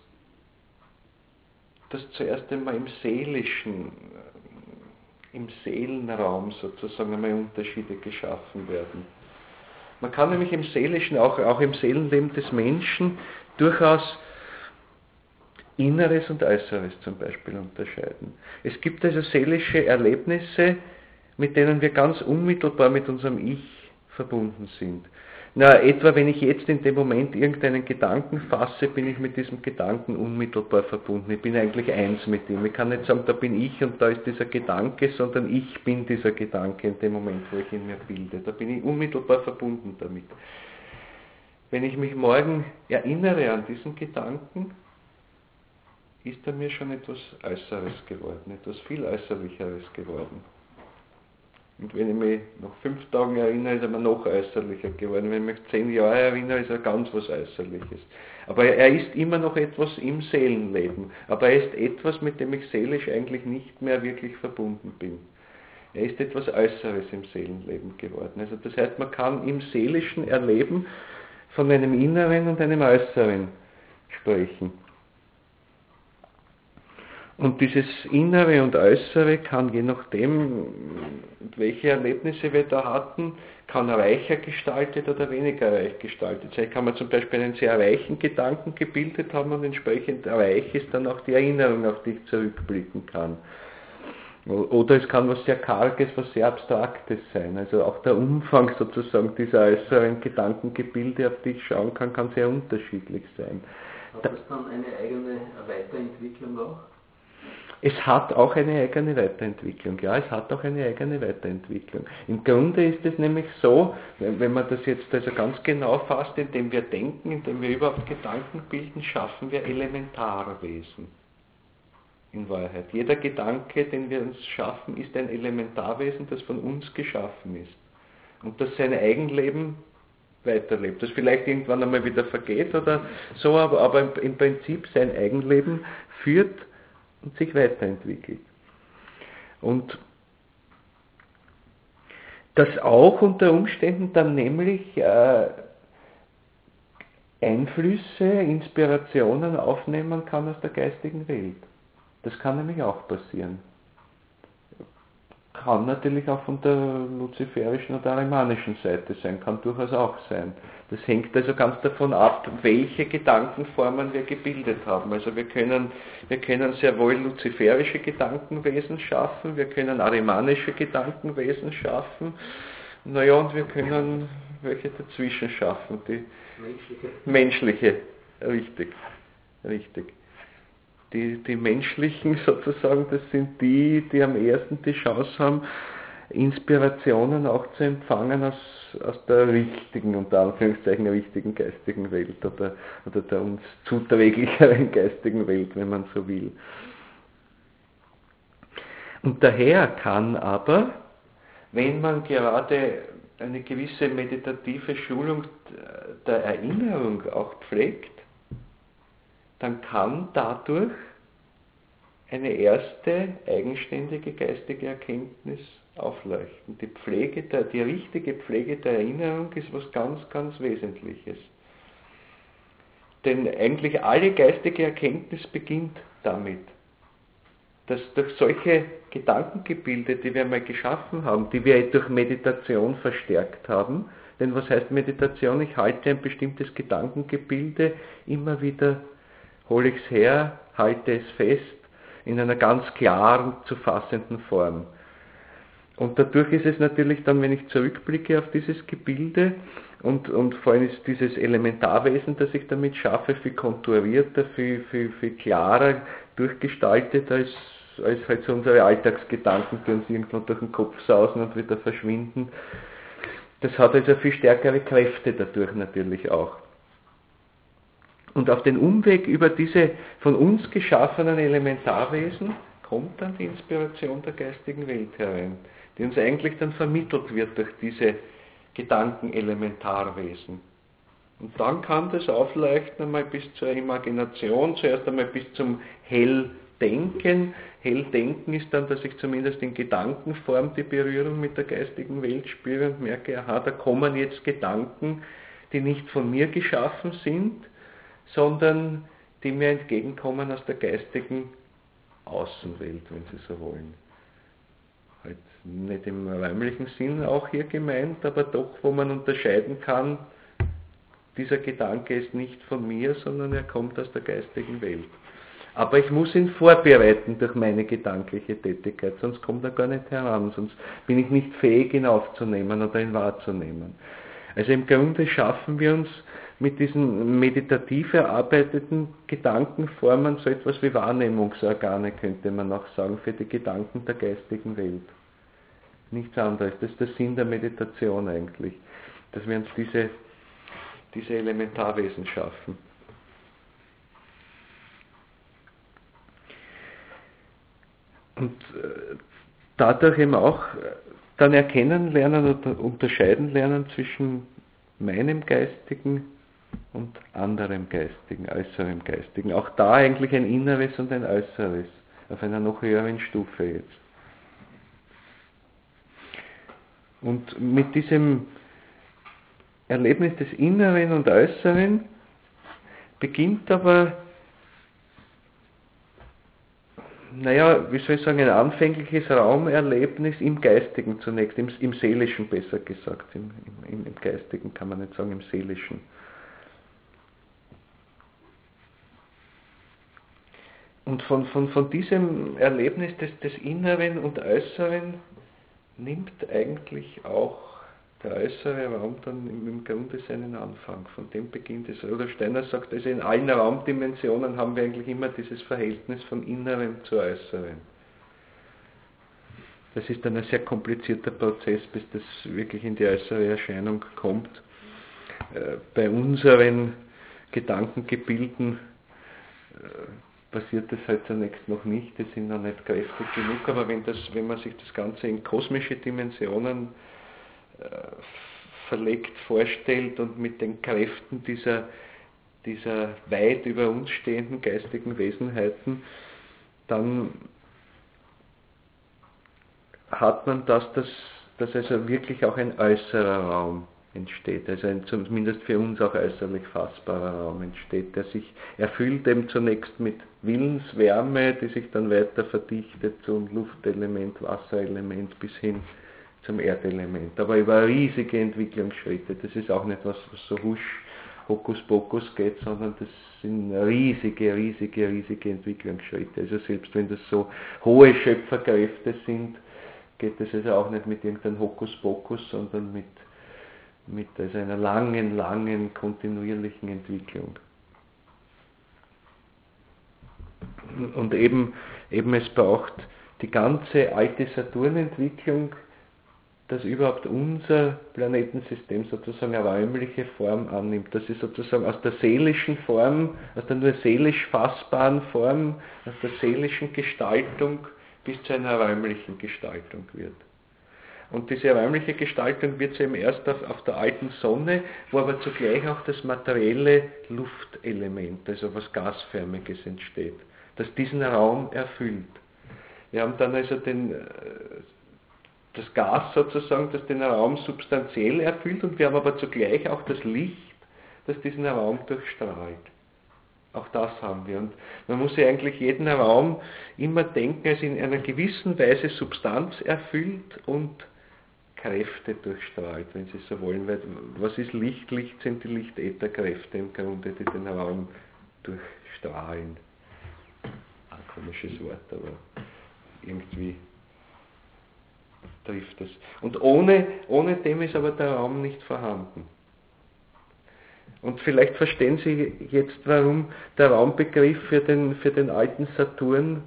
zuerst einmal im Seelenraum sozusagen einmal Unterschiede geschaffen werden. Man kann nämlich im Seelischen, auch im Seelenleben des Menschen, durchaus Inneres und Äußeres zum Beispiel unterscheiden. Es gibt also seelische Erlebnisse, mit denen wir ganz unmittelbar mit unserem Ich verbunden sind. Na, etwa wenn ich jetzt in dem Moment irgendeinen Gedanken fasse, bin ich mit diesem Gedanken unmittelbar verbunden. Ich bin eigentlich eins mit ihm. Ich kann nicht sagen, da bin ich und da ist dieser Gedanke, sondern ich bin dieser Gedanke in dem Moment, wo ich ihn mir bilde. Da bin ich unmittelbar verbunden damit. Wenn ich mich morgen erinnere an diesen Gedanken, ist er mir schon etwas Äußeres geworden, etwas viel Äußerlicheres geworden. Und wenn ich mich nach 5 Tagen erinnere, ist er mir noch äußerlicher geworden. Wenn ich mich 10 Jahre erinnere, ist er ganz was Äußerliches. Aber er ist immer noch etwas im Seelenleben. Aber er ist etwas, mit dem ich seelisch eigentlich nicht mehr wirklich verbunden bin. Er ist etwas Äußeres im Seelenleben geworden. Also das heißt, man kann im seelischen Erleben von einem Inneren und einem Äußeren sprechen. Und dieses Innere und Äußere kann, je nachdem, welche Erlebnisse wir da hatten, kann reicher gestaltet oder weniger reich gestaltet sein. Kann man zum Beispiel einen sehr reichen Gedanken gebildet haben und entsprechend reich ist dann auch die Erinnerung, auf die ich zurückblicken kann. Oder es kann was sehr Karges, was sehr Abstraktes sein. Also auch der Umfang sozusagen dieser äußeren Gedankengebilde, auf die ich schauen kann, kann sehr unterschiedlich sein. Hat das dann eine eigene Weiterentwicklung auch? Es hat auch eine eigene Weiterentwicklung, ja, es hat auch eine eigene Weiterentwicklung. Im Grunde ist es nämlich so, wenn man das jetzt also ganz genau fasst, indem wir denken, indem wir überhaupt Gedanken bilden, schaffen wir Elementarwesen. In Wahrheit. Jeder Gedanke, den wir uns schaffen, ist ein Elementarwesen, das von uns geschaffen ist. Und das sein Eigenleben weiterlebt. Das vielleicht irgendwann einmal wieder vergeht oder so, aber im Prinzip sein Eigenleben führt und sich weiterentwickelt. Und das auch unter Umständen dann nämlich Einflüsse, Inspirationen aufnehmen kann aus der geistigen Welt. Das kann nämlich auch passieren. Kann natürlich auch von der luziferischen oder arimanischen Seite sein, kann durchaus auch sein. Das hängt also ganz davon ab, welche Gedankenformen wir gebildet haben. Also wir können sehr wohl luziferische Gedankenwesen schaffen, wir können arimanische Gedankenwesen schaffen, naja, und wir können welche dazwischen schaffen, die menschliche, richtig. Die menschlichen sozusagen, das sind die am ehesten die Chance haben, Inspirationen auch zu empfangen aus der richtigen, unter Anführungszeichen richtigen geistigen Welt oder der uns zuträglicheren geistigen Welt, wenn man so will. Und daher kann aber, wenn man gerade eine gewisse meditative Schulung der Erinnerung auch pflegt, dann kann dadurch eine erste eigenständige geistige Erkenntnis aufleuchten. Die richtige Pflege der Erinnerung ist was ganz, ganz Wesentliches. Denn eigentlich alle geistige Erkenntnis beginnt damit, dass durch solche Gedankengebilde, die wir mal geschaffen haben, die wir durch Meditation verstärkt haben, denn was heißt Meditation? Ich halte ein bestimmtes Gedankengebilde immer wieder, hole ich es her, halte es fest, in einer ganz klaren, zu fassenden Form. Und dadurch ist es natürlich dann, wenn ich zurückblicke auf dieses Gebilde und vor allem ist dieses Elementarwesen, das ich damit schaffe, viel konturierter, viel klarer durchgestaltet als halt so unsere Alltagsgedanken, die uns irgendwo durch den Kopf sausen und wieder verschwinden. Das hat also viel stärkere Kräfte dadurch natürlich auch. Und auf den Umweg über diese von uns geschaffenen Elementarwesen kommt dann die Inspiration der geistigen Welt herein, die uns eigentlich dann vermittelt wird durch diese Gedankenelementarwesen. Und dann kann das aufleuchten einmal bis zur Imagination, zuerst einmal bis zum Helldenken. Helldenken ist dann, dass ich zumindest in Gedankenform die Berührung mit der geistigen Welt spüre und merke, aha, da kommen jetzt Gedanken, die nicht von mir geschaffen sind, sondern die mir entgegenkommen aus der geistigen Außenwelt, wenn Sie so wollen. Halt nicht im räumlichen Sinn auch hier gemeint, aber doch, wo man unterscheiden kann, dieser Gedanke ist nicht von mir, sondern er kommt aus der geistigen Welt. Aber ich muss ihn vorbereiten durch meine gedankliche Tätigkeit, sonst kommt er gar nicht heran, sonst bin ich nicht fähig, ihn aufzunehmen oder ihn wahrzunehmen. Also im Grunde schaffen wir uns mit diesen meditativ erarbeiteten Gedankenformen so etwas wie Wahrnehmungsorgane, könnte man auch sagen, für die Gedanken der geistigen Welt. Nichts anderes, das ist der Sinn der Meditation eigentlich, dass wir uns diese Elementarwesen schaffen. Und dadurch eben auch dann erkennen lernen oder unterscheiden lernen zwischen meinem Geistigen und anderem Geistigen, äußerem Geistigen. Auch da eigentlich ein Inneres und ein Äußeres, auf einer noch höheren Stufe jetzt. Und mit diesem Erlebnis des Inneren und Äußeren beginnt aber, wie soll ich sagen, ein anfängliches Raumerlebnis im Geistigen zunächst, im Seelischen besser gesagt, im Geistigen kann man nicht sagen, im Seelischen. Und von diesem Erlebnis des Inneren und Äußeren nimmt eigentlich auch der äußere Raum dann im Grunde seinen Anfang. Von dem beginnt es. Rudolf Steiner sagt, also in allen Raumdimensionen haben wir eigentlich immer dieses Verhältnis von Innerem zu Äußerem. Das ist dann ein sehr komplizierter Prozess, bis das wirklich in die äußere Erscheinung kommt. Bei unseren Gedankengebilden passiert das halt zunächst noch nicht, die sind noch nicht kräftig genug, aber wenn man sich das Ganze in kosmische Dimensionen verlegt vorstellt und mit den Kräften dieser weit über uns stehenden geistigen Wesenheiten, dann hat man dass also wirklich auch ein äußerer Raum entsteht, also ein zumindest für uns auch äußerlich fassbarer Raum entsteht, der sich erfüllt eben zunächst mit Willenswärme, die sich dann weiter verdichtet zum Luftelement, Wasserelement bis hin zum Erdelement, aber über riesige Entwicklungsschritte. Das ist auch nicht was so husch, Hokuspokus geht, sondern das sind riesige Entwicklungsschritte. Also selbst wenn das so hohe Schöpferkräfte sind, geht das also auch nicht mit irgendeinem Hokuspokus, sondern mit also einer langen, kontinuierlichen Entwicklung. Und eben es braucht die ganze alte Saturnentwicklung, dass überhaupt unser Planetensystem sozusagen eine räumliche Form annimmt, dass es sozusagen aus der seelischen Form, aus der nur seelisch fassbaren Form, aus der seelischen Gestaltung bis zu einer räumlichen Gestaltung wird. Und diese räumliche Gestaltung wird sie eben erst auf der alten Sonne, wo aber zugleich auch das materielle Luftelement, also was Gasförmiges entsteht, das diesen Raum erfüllt. Wir haben dann also das Gas sozusagen, das den Raum substanziell erfüllt, und wir haben aber zugleich auch das Licht, das diesen Raum durchstrahlt. Auch das haben wir. Und man muss ja eigentlich jeden Raum immer denken, als in einer gewissen Weise Substanz erfüllt und Kräfte durchstrahlt, wenn Sie so wollen. Weil was ist Licht? Licht sind die Lichtätherkräfte im Grunde, die den Raum durchstrahlen. Ein komisches Wort, aber irgendwie trifft das. Und ohne dem ist aber der Raum nicht vorhanden. Und vielleicht verstehen Sie jetzt, warum der Raumbegriff für den alten Saturn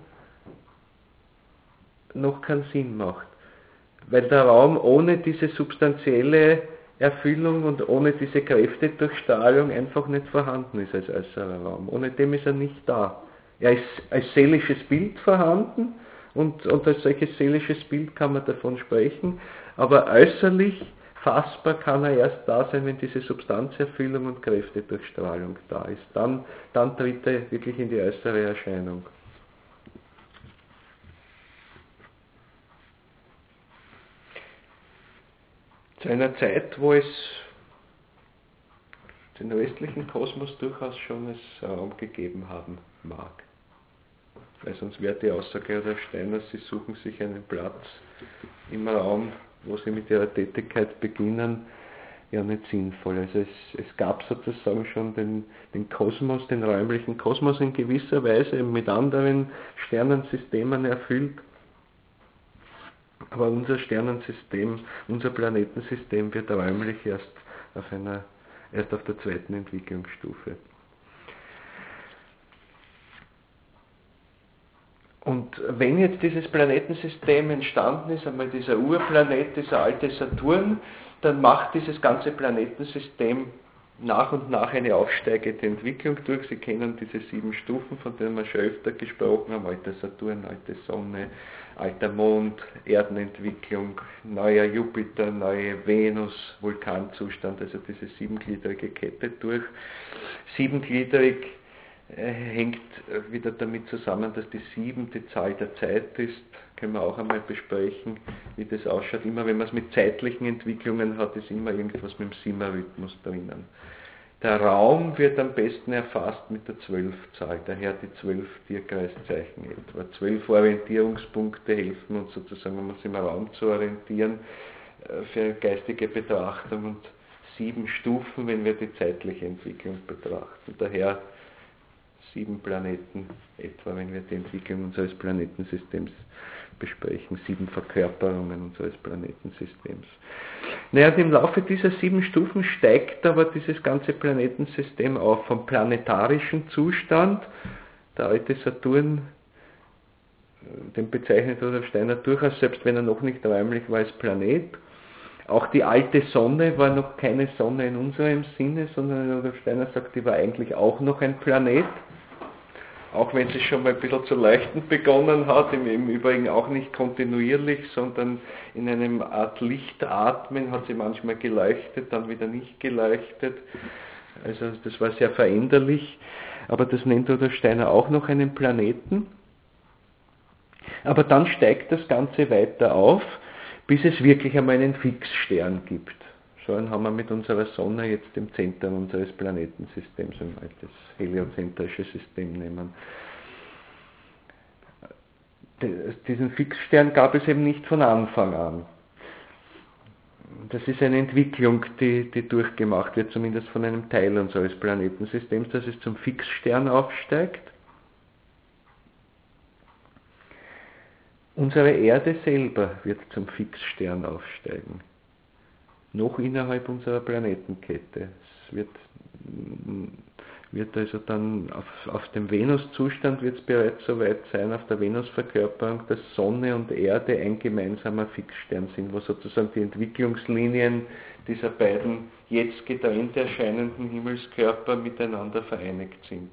noch keinen Sinn macht. Weil der Raum ohne diese substanzielle Erfüllung und ohne diese Kräftedurchstrahlung einfach nicht vorhanden ist als äußerer Raum. Ohne dem ist er nicht da. Er ist als seelisches Bild vorhanden, und als solches seelisches Bild kann man davon sprechen, aber äußerlich fassbar kann er erst da sein, wenn diese Substanzerfüllung und Kräftedurchstrahlung da ist. Dann tritt er wirklich in die äußere Erscheinung. Zu einer Zeit, wo es den restlichen Kosmos durchaus schon als Raum gegeben haben mag. Weil sonst wäre die Aussage der Steiner, sie suchen sich einen Platz im Raum, wo sie mit ihrer Tätigkeit beginnen, ja nicht sinnvoll. Also es gab sozusagen schon den Kosmos, den räumlichen Kosmos in gewisser Weise mit anderen Sternensystemen erfüllt. Aber unser Sternensystem, unser Planetensystem wird räumlich erst auf der zweiten Entwicklungsstufe. Und wenn jetzt dieses Planetensystem entstanden ist, einmal dieser Urplanet, dieser alte Saturn, dann macht dieses ganze Planetensystem nach und nach eine aufsteigende Entwicklung durch. Sie kennen diese 7 Stufen, von denen wir schon öfter gesprochen haben: alter Saturn, alte Sonne, alter Mond, Erdenentwicklung, neuer Jupiter, neue Venus, Vulkanzustand, also diese 7gliedrige Kette durch. 7gliedrig hängt wieder damit zusammen, dass die 7 die Zahl der Zeit ist. Können wir auch einmal besprechen, wie das ausschaut. Immer wenn man es mit zeitlichen Entwicklungen hat, ist immer irgendwas mit dem 7er-Rhythmus drinnen. Der Raum wird am besten erfasst mit der 12-Zahl, daher die 12 Tierkreiszeichen etwa. 12 Orientierungspunkte helfen uns sozusagen, um uns im Raum zu orientieren, für geistige Betrachtung, und 7 Stufen, wenn wir die zeitliche Entwicklung betrachten. Daher 7 Planeten etwa, wenn wir die Entwicklung unseres Planetensystems besprechen, 7 Verkörperungen unseres Planetensystems. Naja, und im Laufe dieser 7 Stufen steigt aber dieses ganze Planetensystem auf vom planetarischen Zustand. Der alte Saturn, den bezeichnet Rudolf Steiner durchaus, selbst wenn er noch nicht räumlich war, als Planet. Auch die alte Sonne war noch keine Sonne in unserem Sinne, sondern Rudolf Steiner sagt, die war eigentlich auch noch ein Planet. Auch wenn sie schon mal ein bisschen zu leuchten begonnen hat, im Übrigen auch nicht kontinuierlich, sondern in einem Art Lichtatmen hat sie manchmal geleuchtet, dann wieder nicht geleuchtet. Also das war sehr veränderlich, aber das nennt Rudolf Steiner auch noch einen Planeten. Aber dann steigt das Ganze weiter auf, bis es wirklich einmal einen Fixstern gibt. So einen haben wir mit unserer Sonne jetzt im Zentrum unseres Planetensystems, wenn wir das heliozentrische System nehmen. Diesen Fixstern gab es eben nicht von Anfang an. Das ist eine Entwicklung, die durchgemacht wird, zumindest von einem Teil unseres Planetensystems, dass es zum Fixstern aufsteigt. Unsere Erde selber wird zum Fixstern aufsteigen. Noch innerhalb unserer Planetenkette. Es wird also dann auf dem Venuszustand wird es bereits soweit sein, auf der Venusverkörperung, dass Sonne und Erde ein gemeinsamer Fixstern sind, wo sozusagen die Entwicklungslinien dieser beiden jetzt getrennt erscheinenden Himmelskörper miteinander vereinigt sind.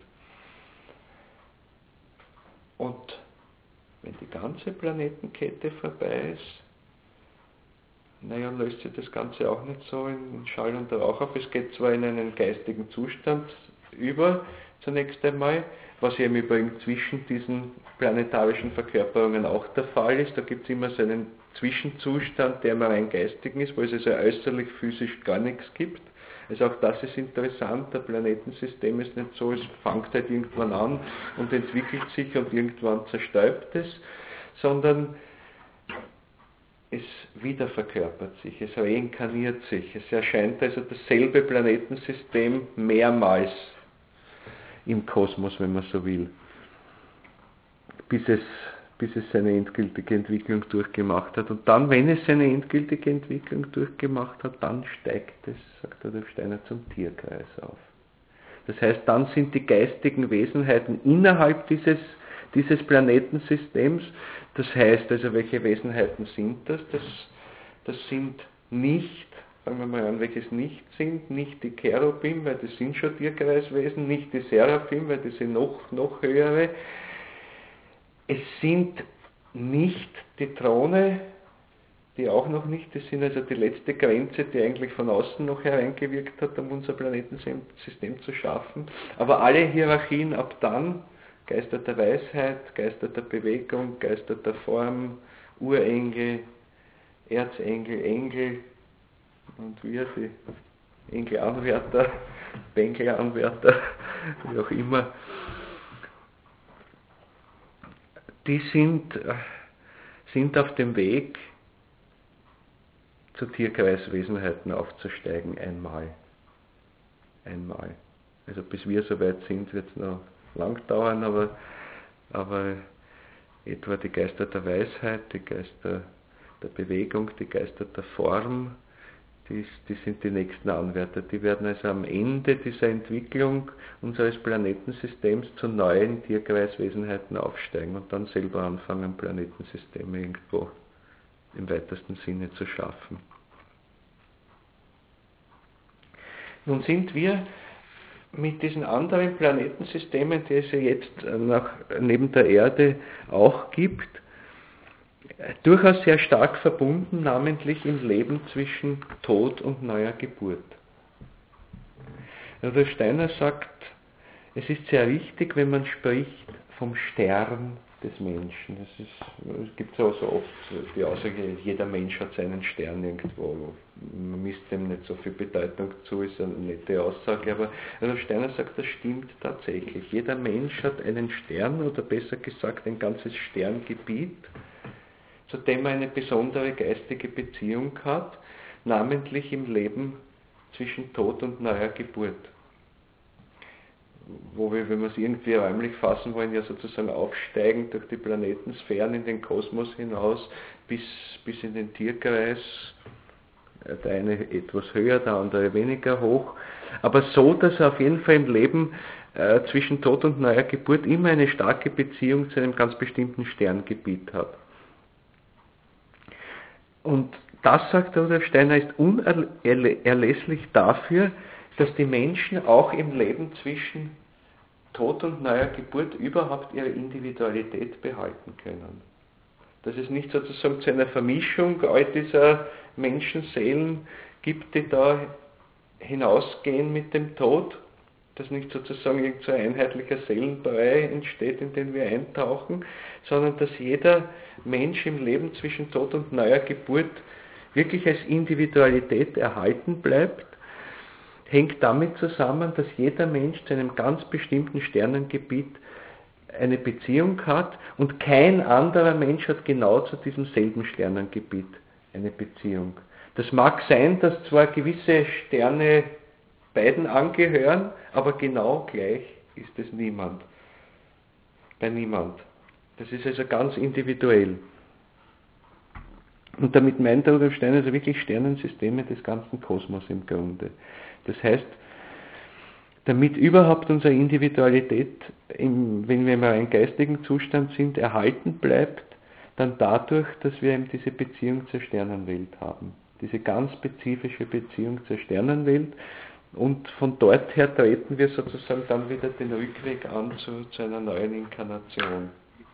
Und wenn die ganze Planetenkette vorbei ist, naja, löst sich das Ganze auch nicht so in Schall und Rauch auf. Es geht zwar in einen geistigen Zustand über, zunächst einmal, was ja im Übrigen zwischen diesen planetarischen Verkörperungen auch der Fall ist. Da gibt es immer so einen Zwischenzustand, der immer rein geistigen ist, wo es also äußerlich physisch gar nichts gibt. Also auch das ist interessant, der Planetensystem ist nicht so, es fängt halt irgendwann an und entwickelt sich und irgendwann zerstäubt es, sondern es wieder verkörpert sich, es reinkarniert sich, es erscheint also dasselbe Planetensystem mehrmals im Kosmos, wenn man so will, bis es seine endgültige Entwicklung durchgemacht hat. Und dann, wenn es seine endgültige Entwicklung durchgemacht hat, dann steigt es, sagt Rudolf Steiner, zum Tierkreis auf. Das heißt, dann sind die geistigen Wesenheiten innerhalb dieses Planetensystems, das heißt also, welche Wesenheiten sind das? Das sind nicht, fangen wir mal an, welches nicht sind, nicht die Cherubim, weil das sind schon Tierkreiswesen, nicht die Seraphim, weil das sind noch höhere. Es sind nicht die Throne, die auch noch nicht, das sind also die letzte Grenze, die eigentlich von außen noch hereingewirkt hat, um unser Planetensystem zu schaffen. Aber alle Hierarchien ab dann, Geister der Weisheit, Geister der Bewegung, Geister der Form, Urengel, Erzengel, Engel und wir, die Engelanwärter, Bengelanwärter, wie auch immer, die sind auf dem Weg, zu Tierkreiswesenheiten aufzusteigen, einmal. Also bis wir soweit sind, wird es noch lang dauern, aber etwa die Geister der Weisheit, die Geister der Bewegung, die Geister der Form, die sind die nächsten Anwärter. Die werden also am Ende dieser Entwicklung unseres Planetensystems zu neuen Tierkreiswesenheiten aufsteigen und dann selber anfangen, Planetensysteme irgendwo im weitesten Sinne zu schaffen. Nun sind wir mit diesen anderen Planetensystemen, die es ja jetzt neben der Erde auch gibt, durchaus sehr stark verbunden, namentlich im Leben zwischen Tod und neuer Geburt. Der Steiner sagt, es ist sehr wichtig, wenn man spricht vom Stern des Menschen. Es gibt ja so oft die Aussage, jeder Mensch hat seinen Stern irgendwo. Man misst dem nicht so viel Bedeutung zu, ist eine nette Aussage, aber der Steiner sagt, das stimmt tatsächlich. Jeder Mensch hat einen Stern, oder besser gesagt ein ganzes Sterngebiet, zu dem er eine besondere geistige Beziehung hat, namentlich im Leben zwischen Tod und neuer Geburt. Wo wir, wenn wir es irgendwie räumlich fassen wollen, ja sozusagen aufsteigen durch die Planetensphären in den Kosmos hinaus bis in den Tierkreis, der eine etwas höher, der andere weniger hoch, aber so, dass er auf jeden Fall im Leben zwischen Tod und neuer Geburt immer eine starke Beziehung zu einem ganz bestimmten Sterngebiet hat. Und das, sagt Rudolf Steiner, ist unerlässlich dafür, dass die Menschen auch im Leben zwischen Tod und neuer Geburt überhaupt ihre Individualität behalten können. Dass es nicht sozusagen zu einer Vermischung all dieser Menschenseelen gibt, die da hinausgehen mit dem Tod, dass nicht sozusagen irgend so ein einheitlicher Seelenbrei entsteht, in den wir eintauchen, sondern dass jeder Mensch im Leben zwischen Tod und neuer Geburt wirklich als Individualität erhalten bleibt, hängt damit zusammen, dass jeder Mensch zu einem ganz bestimmten Sternengebiet eine Beziehung hat und kein anderer Mensch hat genau zu diesem selben Sternengebiet eine Beziehung. Das mag sein, dass zwar gewisse Sterne beiden angehören, aber genau gleich ist es niemand. Bei niemand. Das ist also ganz individuell. Und damit meint der Rudolf Steiner also wirklich Sternensysteme des ganzen Kosmos im Grunde. Das heißt, damit überhaupt unsere Individualität, wenn wir im rein geistigen Zustand sind, erhalten bleibt, dann dadurch, dass wir eben diese Beziehung zur Sternenwelt haben. Diese ganz spezifische Beziehung zur Sternenwelt. Und von dort her treten wir sozusagen dann wieder den Rückweg an zu einer neuen Inkarnation.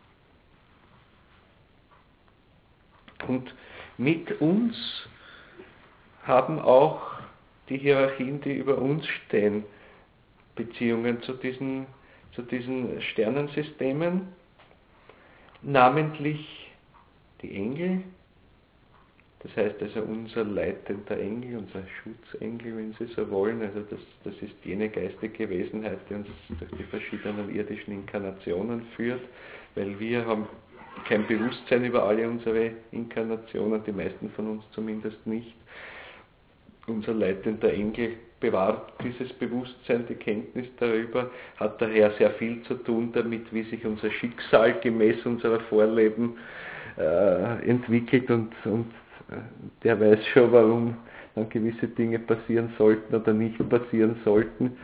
Und mit uns haben auch die Hierarchien, die über uns stehen, Beziehungen zu diesen Sternensystemen, namentlich die Engel, das heißt also unser leitender Engel, unser Schutzengel, wenn Sie so wollen, also das ist jene geistige Wesenheit, die uns durch die verschiedenen irdischen Inkarnationen führt, weil wir haben kein Bewusstsein über alle unsere Inkarnationen, die meisten von uns zumindest nicht. Unser leitender Engel bewahrt dieses Bewusstsein, die Kenntnis darüber, hat daher sehr viel zu tun damit, wie sich unser Schicksal gemäß unserer Vorleben entwickelt und der weiß schon, warum dann gewisse Dinge passieren sollten oder nicht passieren sollten.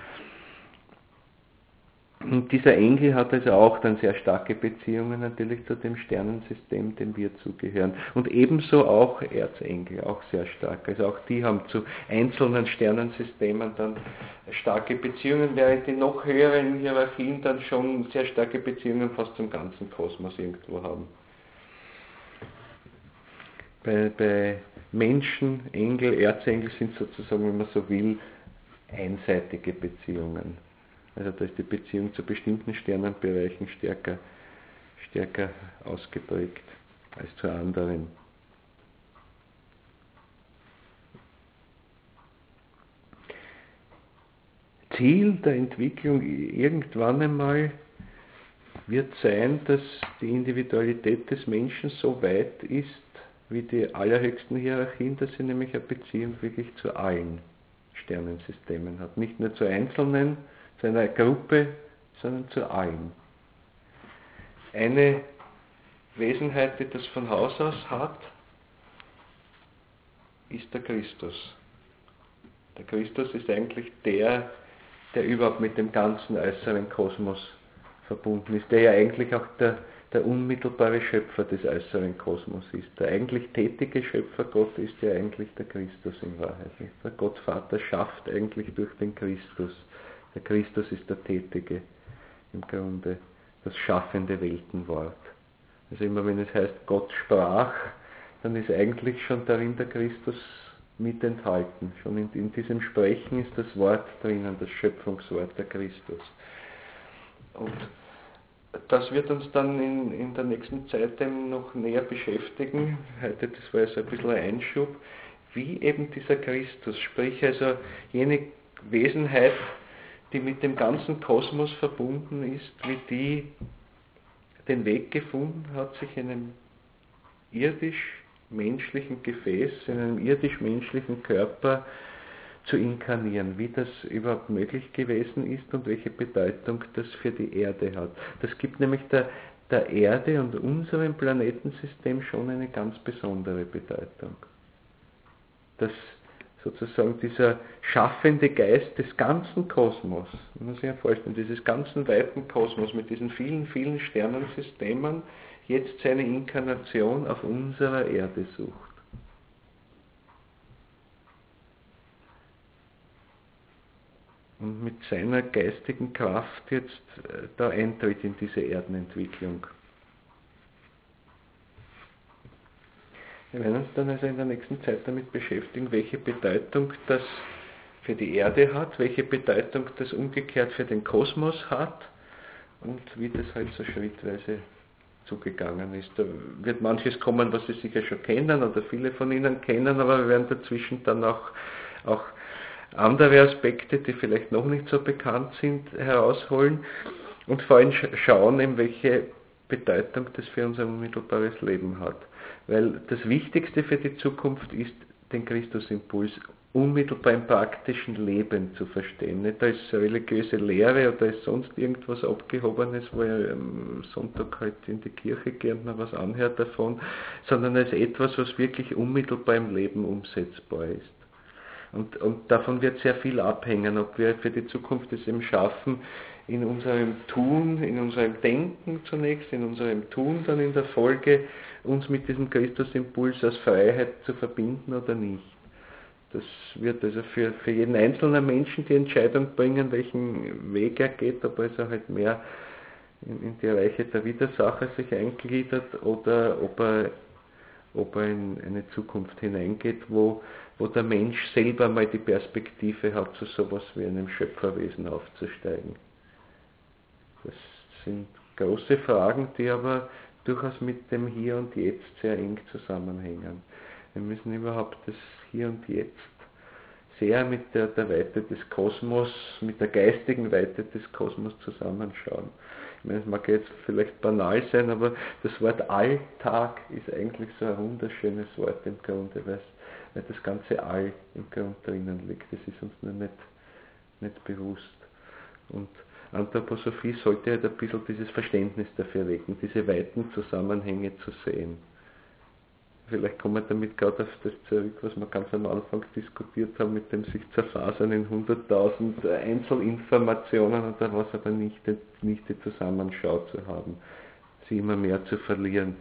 Und dieser Engel hat also auch dann sehr starke Beziehungen natürlich zu dem Sternensystem, dem wir zugehören. Und ebenso auch Erzengel, auch sehr stark. Also auch die haben zu einzelnen Sternensystemen dann starke Beziehungen, während die noch höheren Hierarchien dann schon sehr starke Beziehungen fast zum ganzen Kosmos irgendwo haben. Bei Menschen, Engel, Erzengel sind sozusagen, wenn man so will, einseitige Beziehungen. Also da ist die Beziehung zu bestimmten Sternenbereichen stärker ausgeprägt als zu anderen. Ziel der Entwicklung irgendwann einmal wird sein, dass die Individualität des Menschen so weit ist, wie die allerhöchsten Hierarchien, dass sie nämlich eine Beziehung wirklich zu allen Sternensystemen hat. Nicht nur zu einzelnen, zu einer Gruppe, sondern zu allen. Eine Wesenheit, die das von Haus aus hat, ist der Christus. Der Christus ist eigentlich der überhaupt mit dem ganzen äußeren Kosmos verbunden ist, der ja eigentlich auch der der unmittelbare Schöpfer des äußeren Kosmos ist. Der eigentlich tätige Schöpfer Gott ist ja eigentlich der Christus in Wahrheit. Der Gottvater schafft eigentlich durch den Christus. Der Christus ist der Tätige im Grunde, das schaffende Weltenwort. Also immer wenn es heißt, Gott sprach, dann ist eigentlich schon darin der Christus mit enthalten. Schon in diesem Sprechen ist das Wort drinnen, das Schöpfungswort, der Christus. Und das wird uns dann in der nächsten Zeit noch näher beschäftigen. Heute, das war ja so ein bisschen ein Einschub, wie eben dieser Christus, sprich also jene Wesenheit, die mit dem ganzen Kosmos verbunden ist, wie die den Weg gefunden hat, sich in einem irdisch-menschlichen Gefäß, in einem irdisch-menschlichen Körper zu inkarnieren, wie das überhaupt möglich gewesen ist und welche Bedeutung das für die Erde hat. Das gibt nämlich der Erde und unserem Planetensystem schon eine ganz besondere Bedeutung. Dass sozusagen dieser schaffende Geist des ganzen Kosmos, man muss sich ja vorstellen, dieses ganzen weiten Kosmos mit diesen vielen, vielen Sternensystemen jetzt seine Inkarnation auf unserer Erde sucht. Und mit seiner geistigen Kraft jetzt da eintritt in diese Erdenentwicklung. Wir werden uns dann also in der nächsten Zeit damit beschäftigen, welche Bedeutung das für die Erde hat, welche Bedeutung das umgekehrt für den Kosmos hat und wie das halt so schrittweise zugegangen ist. Da wird manches kommen, was Sie sicher schon kennen oder viele von Ihnen kennen, aber wir werden dazwischen dann auch andere Aspekte, die vielleicht noch nicht so bekannt sind, herausholen und vor allem schauen, in welche Bedeutung das für unser unmittelbares Leben hat. Weil das Wichtigste für die Zukunft ist, den Christusimpuls unmittelbar im praktischen Leben zu verstehen. Nicht als religiöse Lehre oder als sonst irgendwas Abgehobenes, wo ich am Sonntag halt in die Kirche gehe und mir was anhört davon, sondern als etwas, was wirklich unmittelbar im Leben umsetzbar ist. Und davon wird sehr viel abhängen, ob wir für die Zukunft es eben schaffen, in unserem Tun, in unserem Denken zunächst, in unserem Tun dann in der Folge, uns mit diesem Christusimpuls als Freiheit zu verbinden oder nicht. Das wird also für jeden einzelnen Menschen die Entscheidung bringen, welchen Weg er geht, ob er also halt mehr in die Reiche der Widersacher sich eingliedert oder ob er in eine Zukunft hineingeht, wo der Mensch selber mal die Perspektive hat, zu sowas wie einem Schöpferwesen aufzusteigen. Das sind große Fragen, die aber durchaus mit dem Hier und Jetzt sehr eng zusammenhängen. Wir müssen überhaupt das Hier und Jetzt sehr mit der Weite des Kosmos, mit der geistigen Weite des Kosmos zusammenschauen. Ich meine, es mag jetzt vielleicht banal sein, aber das Wort Alltag ist eigentlich so ein wunderschönes Wort im Grunde, weil das ganze All im Grund drinnen liegt. Das ist uns nur nicht bewusst. Und Anthroposophie sollte halt ein bisschen dieses Verständnis dafür wecken, diese weiten Zusammenhänge zu sehen. Vielleicht kommen wir damit gerade auf das zurück, was wir ganz am Anfang diskutiert haben, mit dem sich zerfasern in 100.000 Einzelinformationen oder was, aber nicht die Zusammenschau zu haben, sie immer mehr zu verlieren.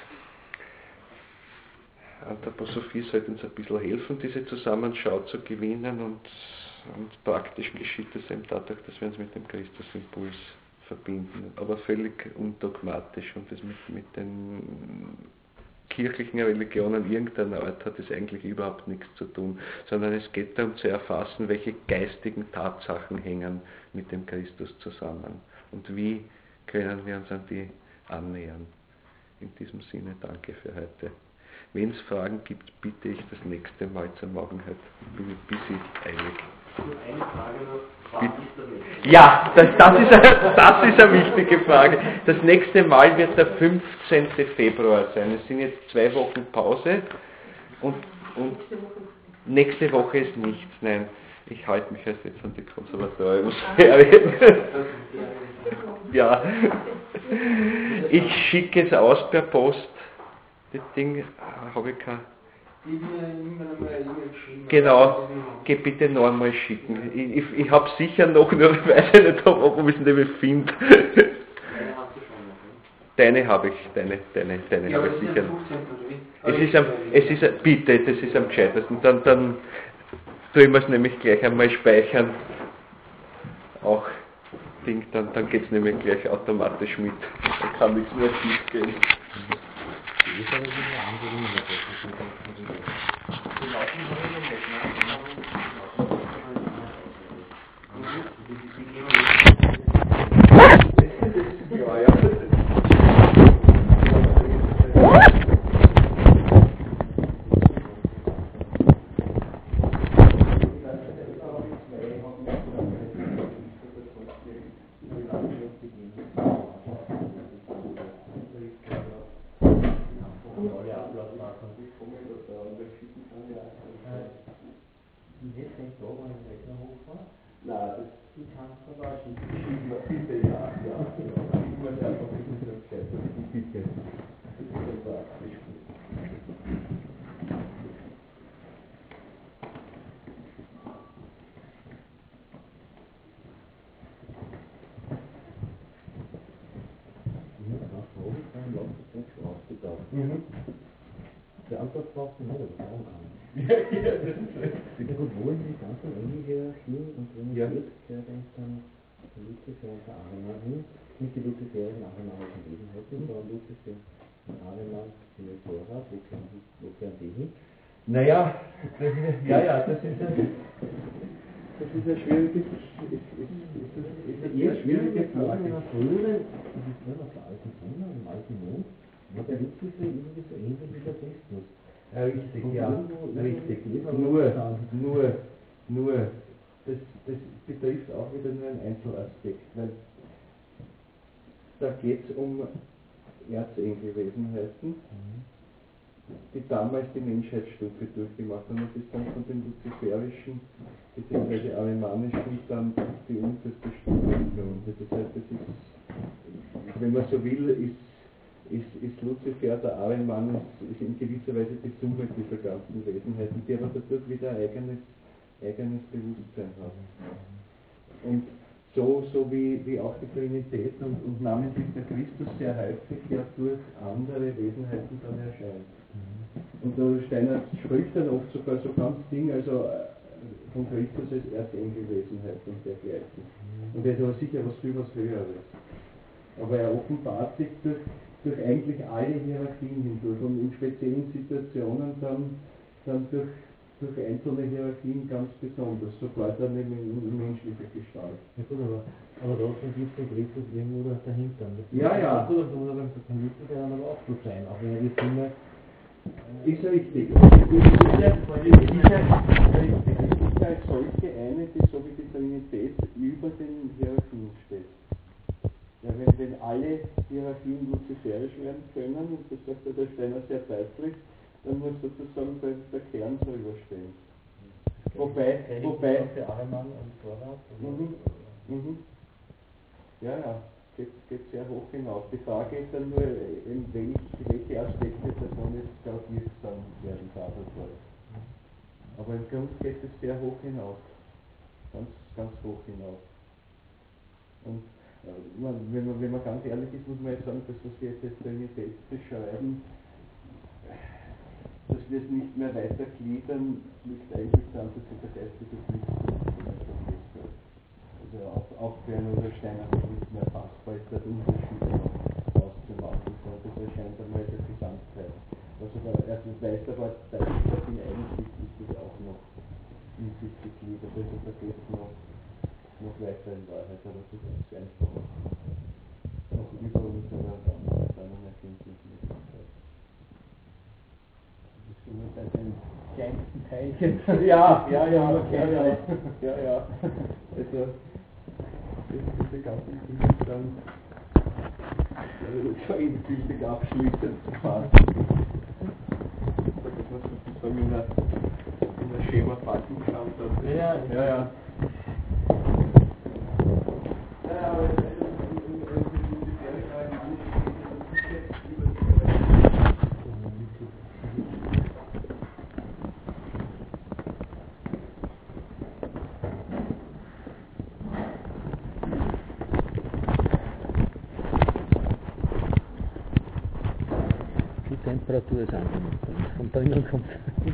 Anthroposophie sollte uns ein bisschen helfen, diese Zusammenschau zu gewinnen und praktisch geschieht es eben dadurch, dass wir uns mit dem Christusimpuls verbinden, aber völlig undogmatisch und das mit den kirchlichen Religionen irgendeiner Art hat es eigentlich überhaupt nichts zu tun, sondern es geht darum zu erfassen, welche geistigen Tatsachen hängen mit dem Christus zusammen und wie können wir uns an die annähern. In diesem Sinne danke für heute. Wenn es Fragen gibt, bitte ich das nächste Mal zu machen. Heute bin ich ein bisschen eilig. Nur eine Frage noch. Wann ist der nächste? Ja, das ist eine wichtige Frage. Das nächste Mal wird der 15. Februar sein. Es sind jetzt 2 Wochen Pause und nächste Woche ist nichts. Nein, ich halte mich erst jetzt an die Konservatoriumsferien. Ja, ich schicke es aus per Post. Das Ding habe ich kein... Die mir immer einmal eine E-Mail geschrieben. Genau, geh bitte noch einmal schicken. Ich habe sicher noch, nur weiß ich nicht, ob ich es nicht mehr finde. Eine hast du schon noch, ne? Deine habe ich, deine Ja, habe aber ich es ist sicher. am 15. oder wie? Bitte, das ist am gescheitesten. Dann tue ich mir es nämlich gleich einmal speichern. Auch Ding, dann geht es nämlich gleich automatisch mit. Dann kann nichts mehr schief gehen. Ja, ja. Der Antwort braucht man nicht, aber warum kann man? Ja, das ist richtig. Ja gut, wo in die ganzen Engelhierarchien und drinnen wird, gehört eigentlich dann Luzifer und der Ahriman hin. Nicht die luziferischen ahrimanischen Wesenheiten, sondern Luzifer und Ahriman in der Tora, wo kehren die hin? Naja, das ist eine schwierige Frage. Früher, das ist nur auf der alten Sonne, im alten Mond, war der Luzifer irgendwie so ähnlich wie der Christus. Richtig, ja, richtig. Nur, das betrifft auch wieder nur einen Einzelaspekt, weil da geht es um Erzengelwesenheiten, die damals die Menschheitsstufe durchgemacht haben und das dann von den luziferischen bzw. arimanischen dann die unterste Stufe genommen. Das heißt, das ist, wenn man so will, ist Luzifer, der Ahriman, ist in gewisser Weise die Summe dieser ganzen Wesenheiten, die aber dadurch wieder ein eigenes Bewusstsein haben. Und so wie auch die Trinität und namentlich der Christus sehr häufig ja durch andere Wesenheiten dann erscheint. Und der Steiner spricht dann oft sogar so ganz Ding, also von Christus als Erzengelwesenheit und dergleichen. Und er ist aber sicher was viel was Höheres. Aber er offenbart sich durch eigentlich alle Hierarchien hindurch und in speziellen Situationen dann durch einzelne Hierarchien ganz besonders, sogar dann in menschlicher Gestalt. Ja gut, aber trotzdem gibt es den Christus irgendwo dahinter. Ja. Oder kann Luzifer dann aber auch so sein, auch wenn er die Summe ist richtig. Es ist halt solche eine, die so wie die Trinität über den Hierarchien steht. Ja, wenn alle Hierarchien luziferisch werden können, und das sagt der Steiner sehr deutlich, dann muss sozusagen der Kern drüber stehen. Wobei der Ahriman und Torah. Ja, geht sehr hoch hinaus. Die Frage ist dann nur, in welche Aspekte davon jetzt gerade wirksam werden dadurch. Aber im Grunde geht es sehr hoch hinaus. Ganz hoch hinaus. Und wenn man ganz ehrlich ist, muss man jetzt sagen, dass was wir jetzt als Trinität beschreiben, dass wir es nicht mehr weiter gliedern, liegt eigentlich daran, dass der geistige Fließung also auch für einen Steiner nicht mehr fassbar ist, der Unterschied auszumachen, sondern das erscheint einmal der Gesamtheit. Also weiß aber, dass in Einsicht ist das auch noch in sich gegliedert, also da geht es noch weiter in Wahrheit, aber das ist einfach noch über unserer erkenntlichen Möglichkeit. Das ist nur seit den kleinsten Teilchen. Ja. Also, diese ganzen Dinge dann so endgültig abschließend zu fassen. Dass man sozusagen in ein Schema packen kann. Ja. Temperatur ist anders. Von drinnen kommt.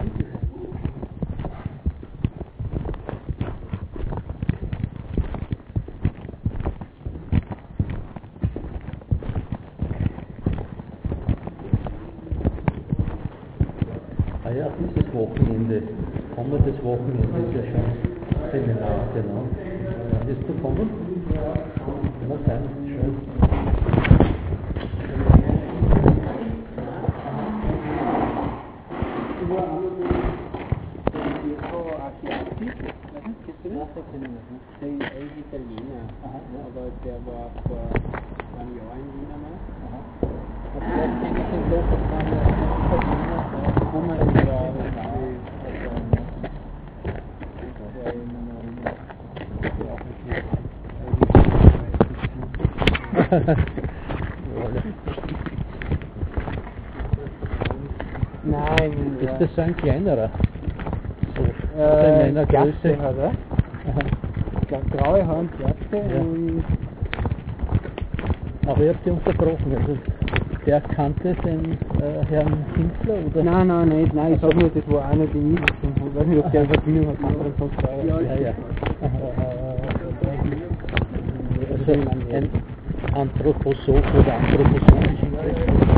Ah ja, dieses Wochenende. Kommendes Wochenende ist ja schon Seminar, genau. Bist du kommen? Kann das sein? Schön. Der ist Italiener, aber der war vor einem Jahr in Wien einmal. Und vielleicht kenne ich den Lob, dass man Italiener, wo man in Nein, ist das so ein kleinerer? So, in einer Glatze Größe? hat er. Graue Haare und Glatze und... Aber ihr habt die unterbrochen, also der kannte den Herrn Kinsler oder? Nein, ich sag nur, das war einer, den ich weiß nicht, ob der eine Verbindung hat, anderen sonst war. Ja. Also ein Anthroposoph oder anthroposophisch interessiert.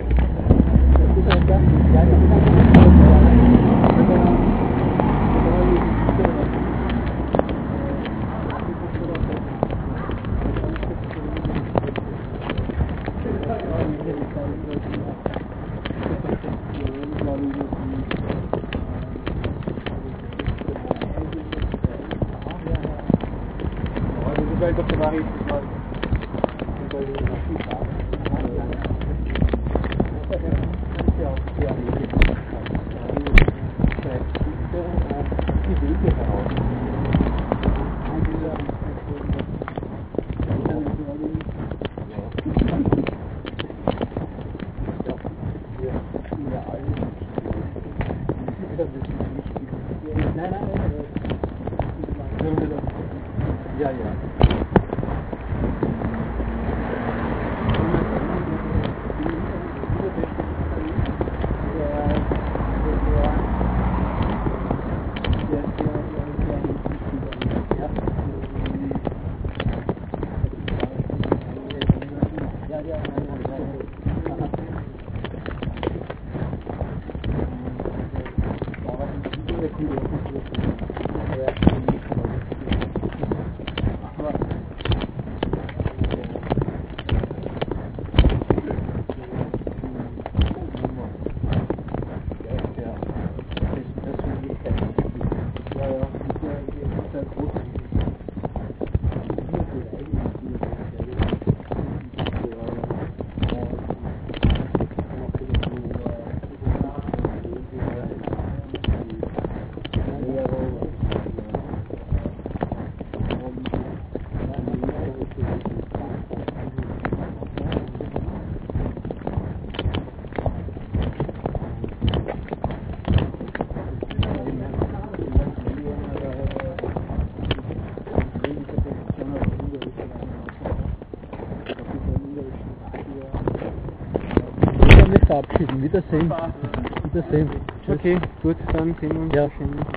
Verabschieden. Wiedersehen. Wiedersehen. Okay, gut, dann sehen wir uns Ja. wahrscheinlich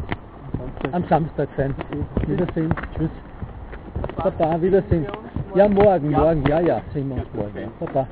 Am Samstag sein. Wiedersehen. Tschüss. Baba, Wiedersehen. Ja, morgen, ja, sehen wir uns morgen. Ja. Baba.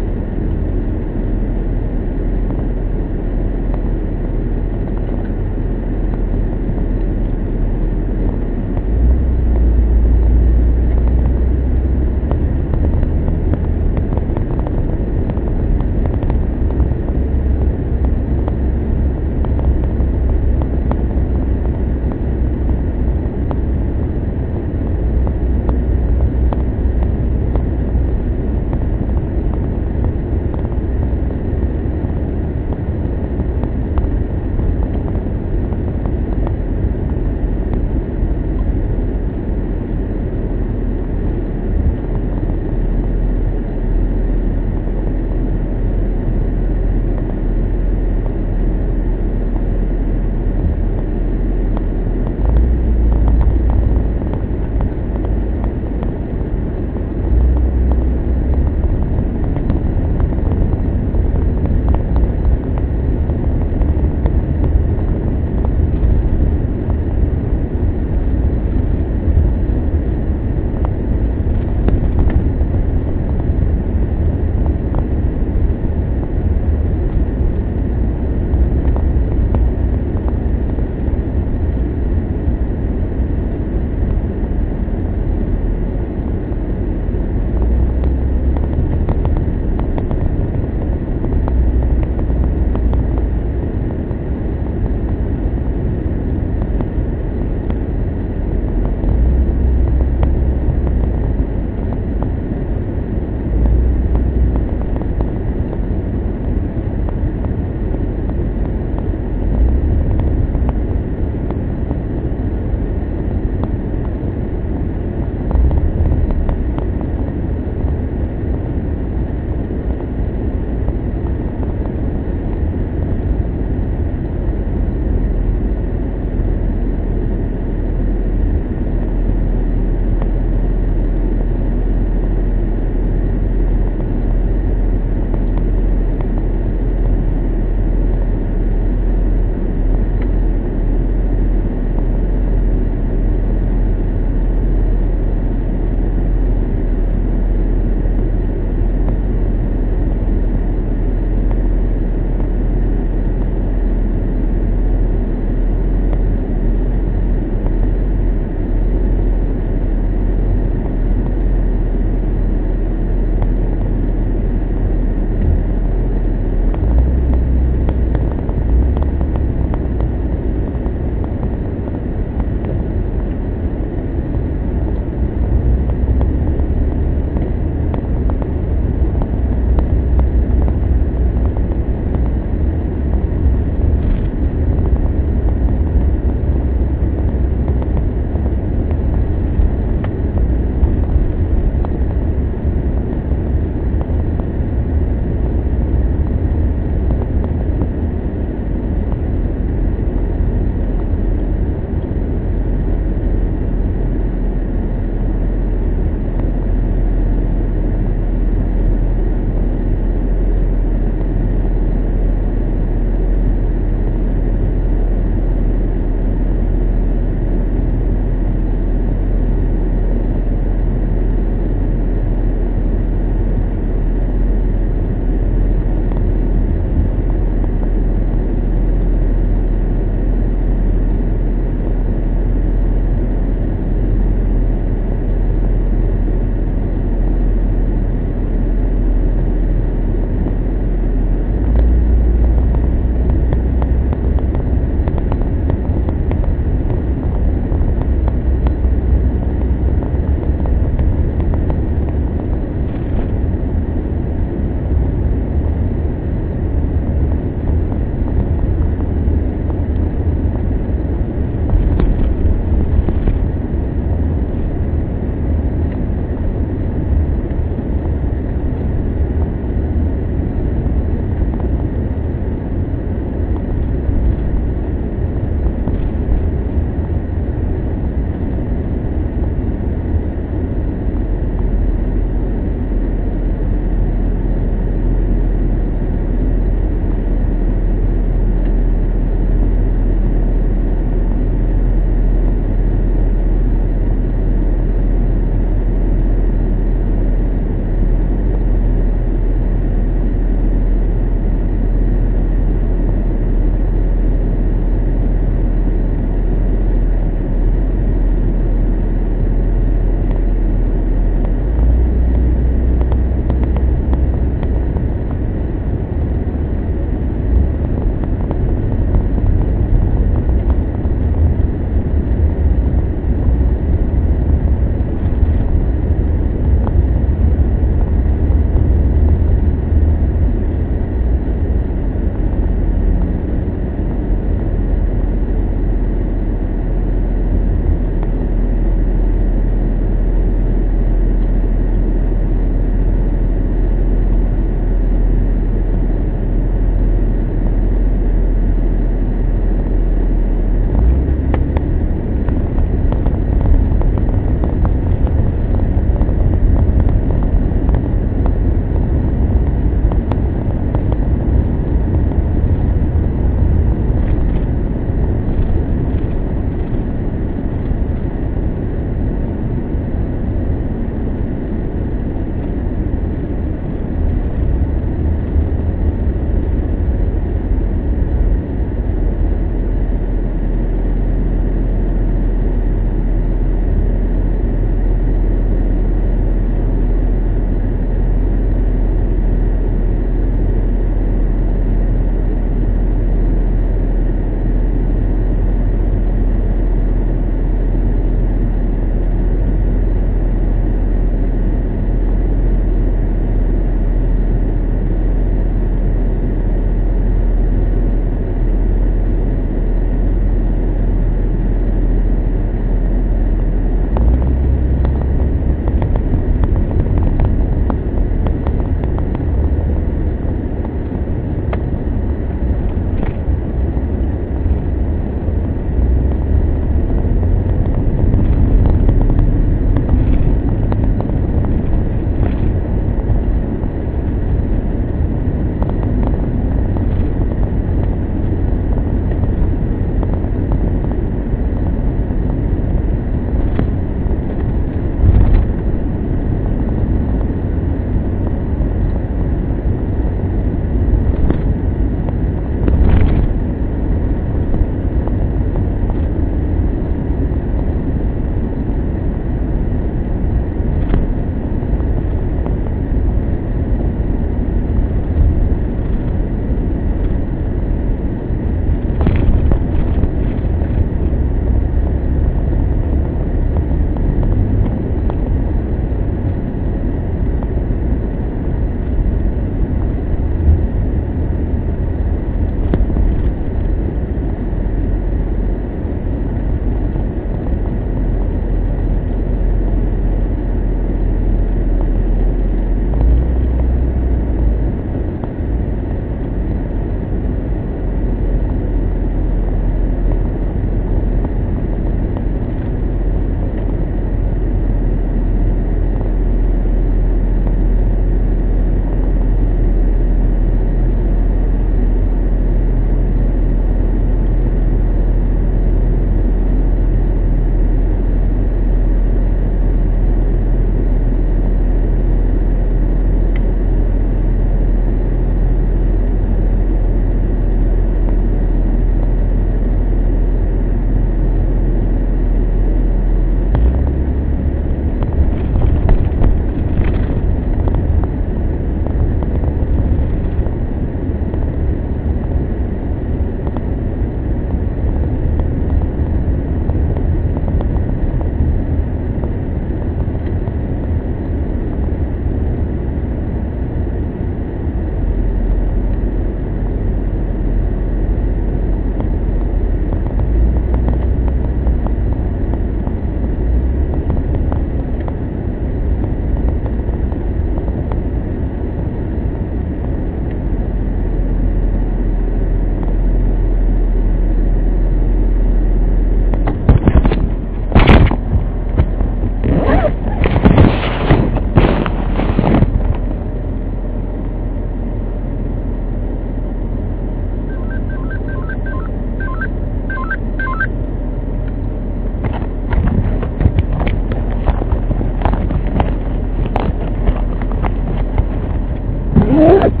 Tschüss.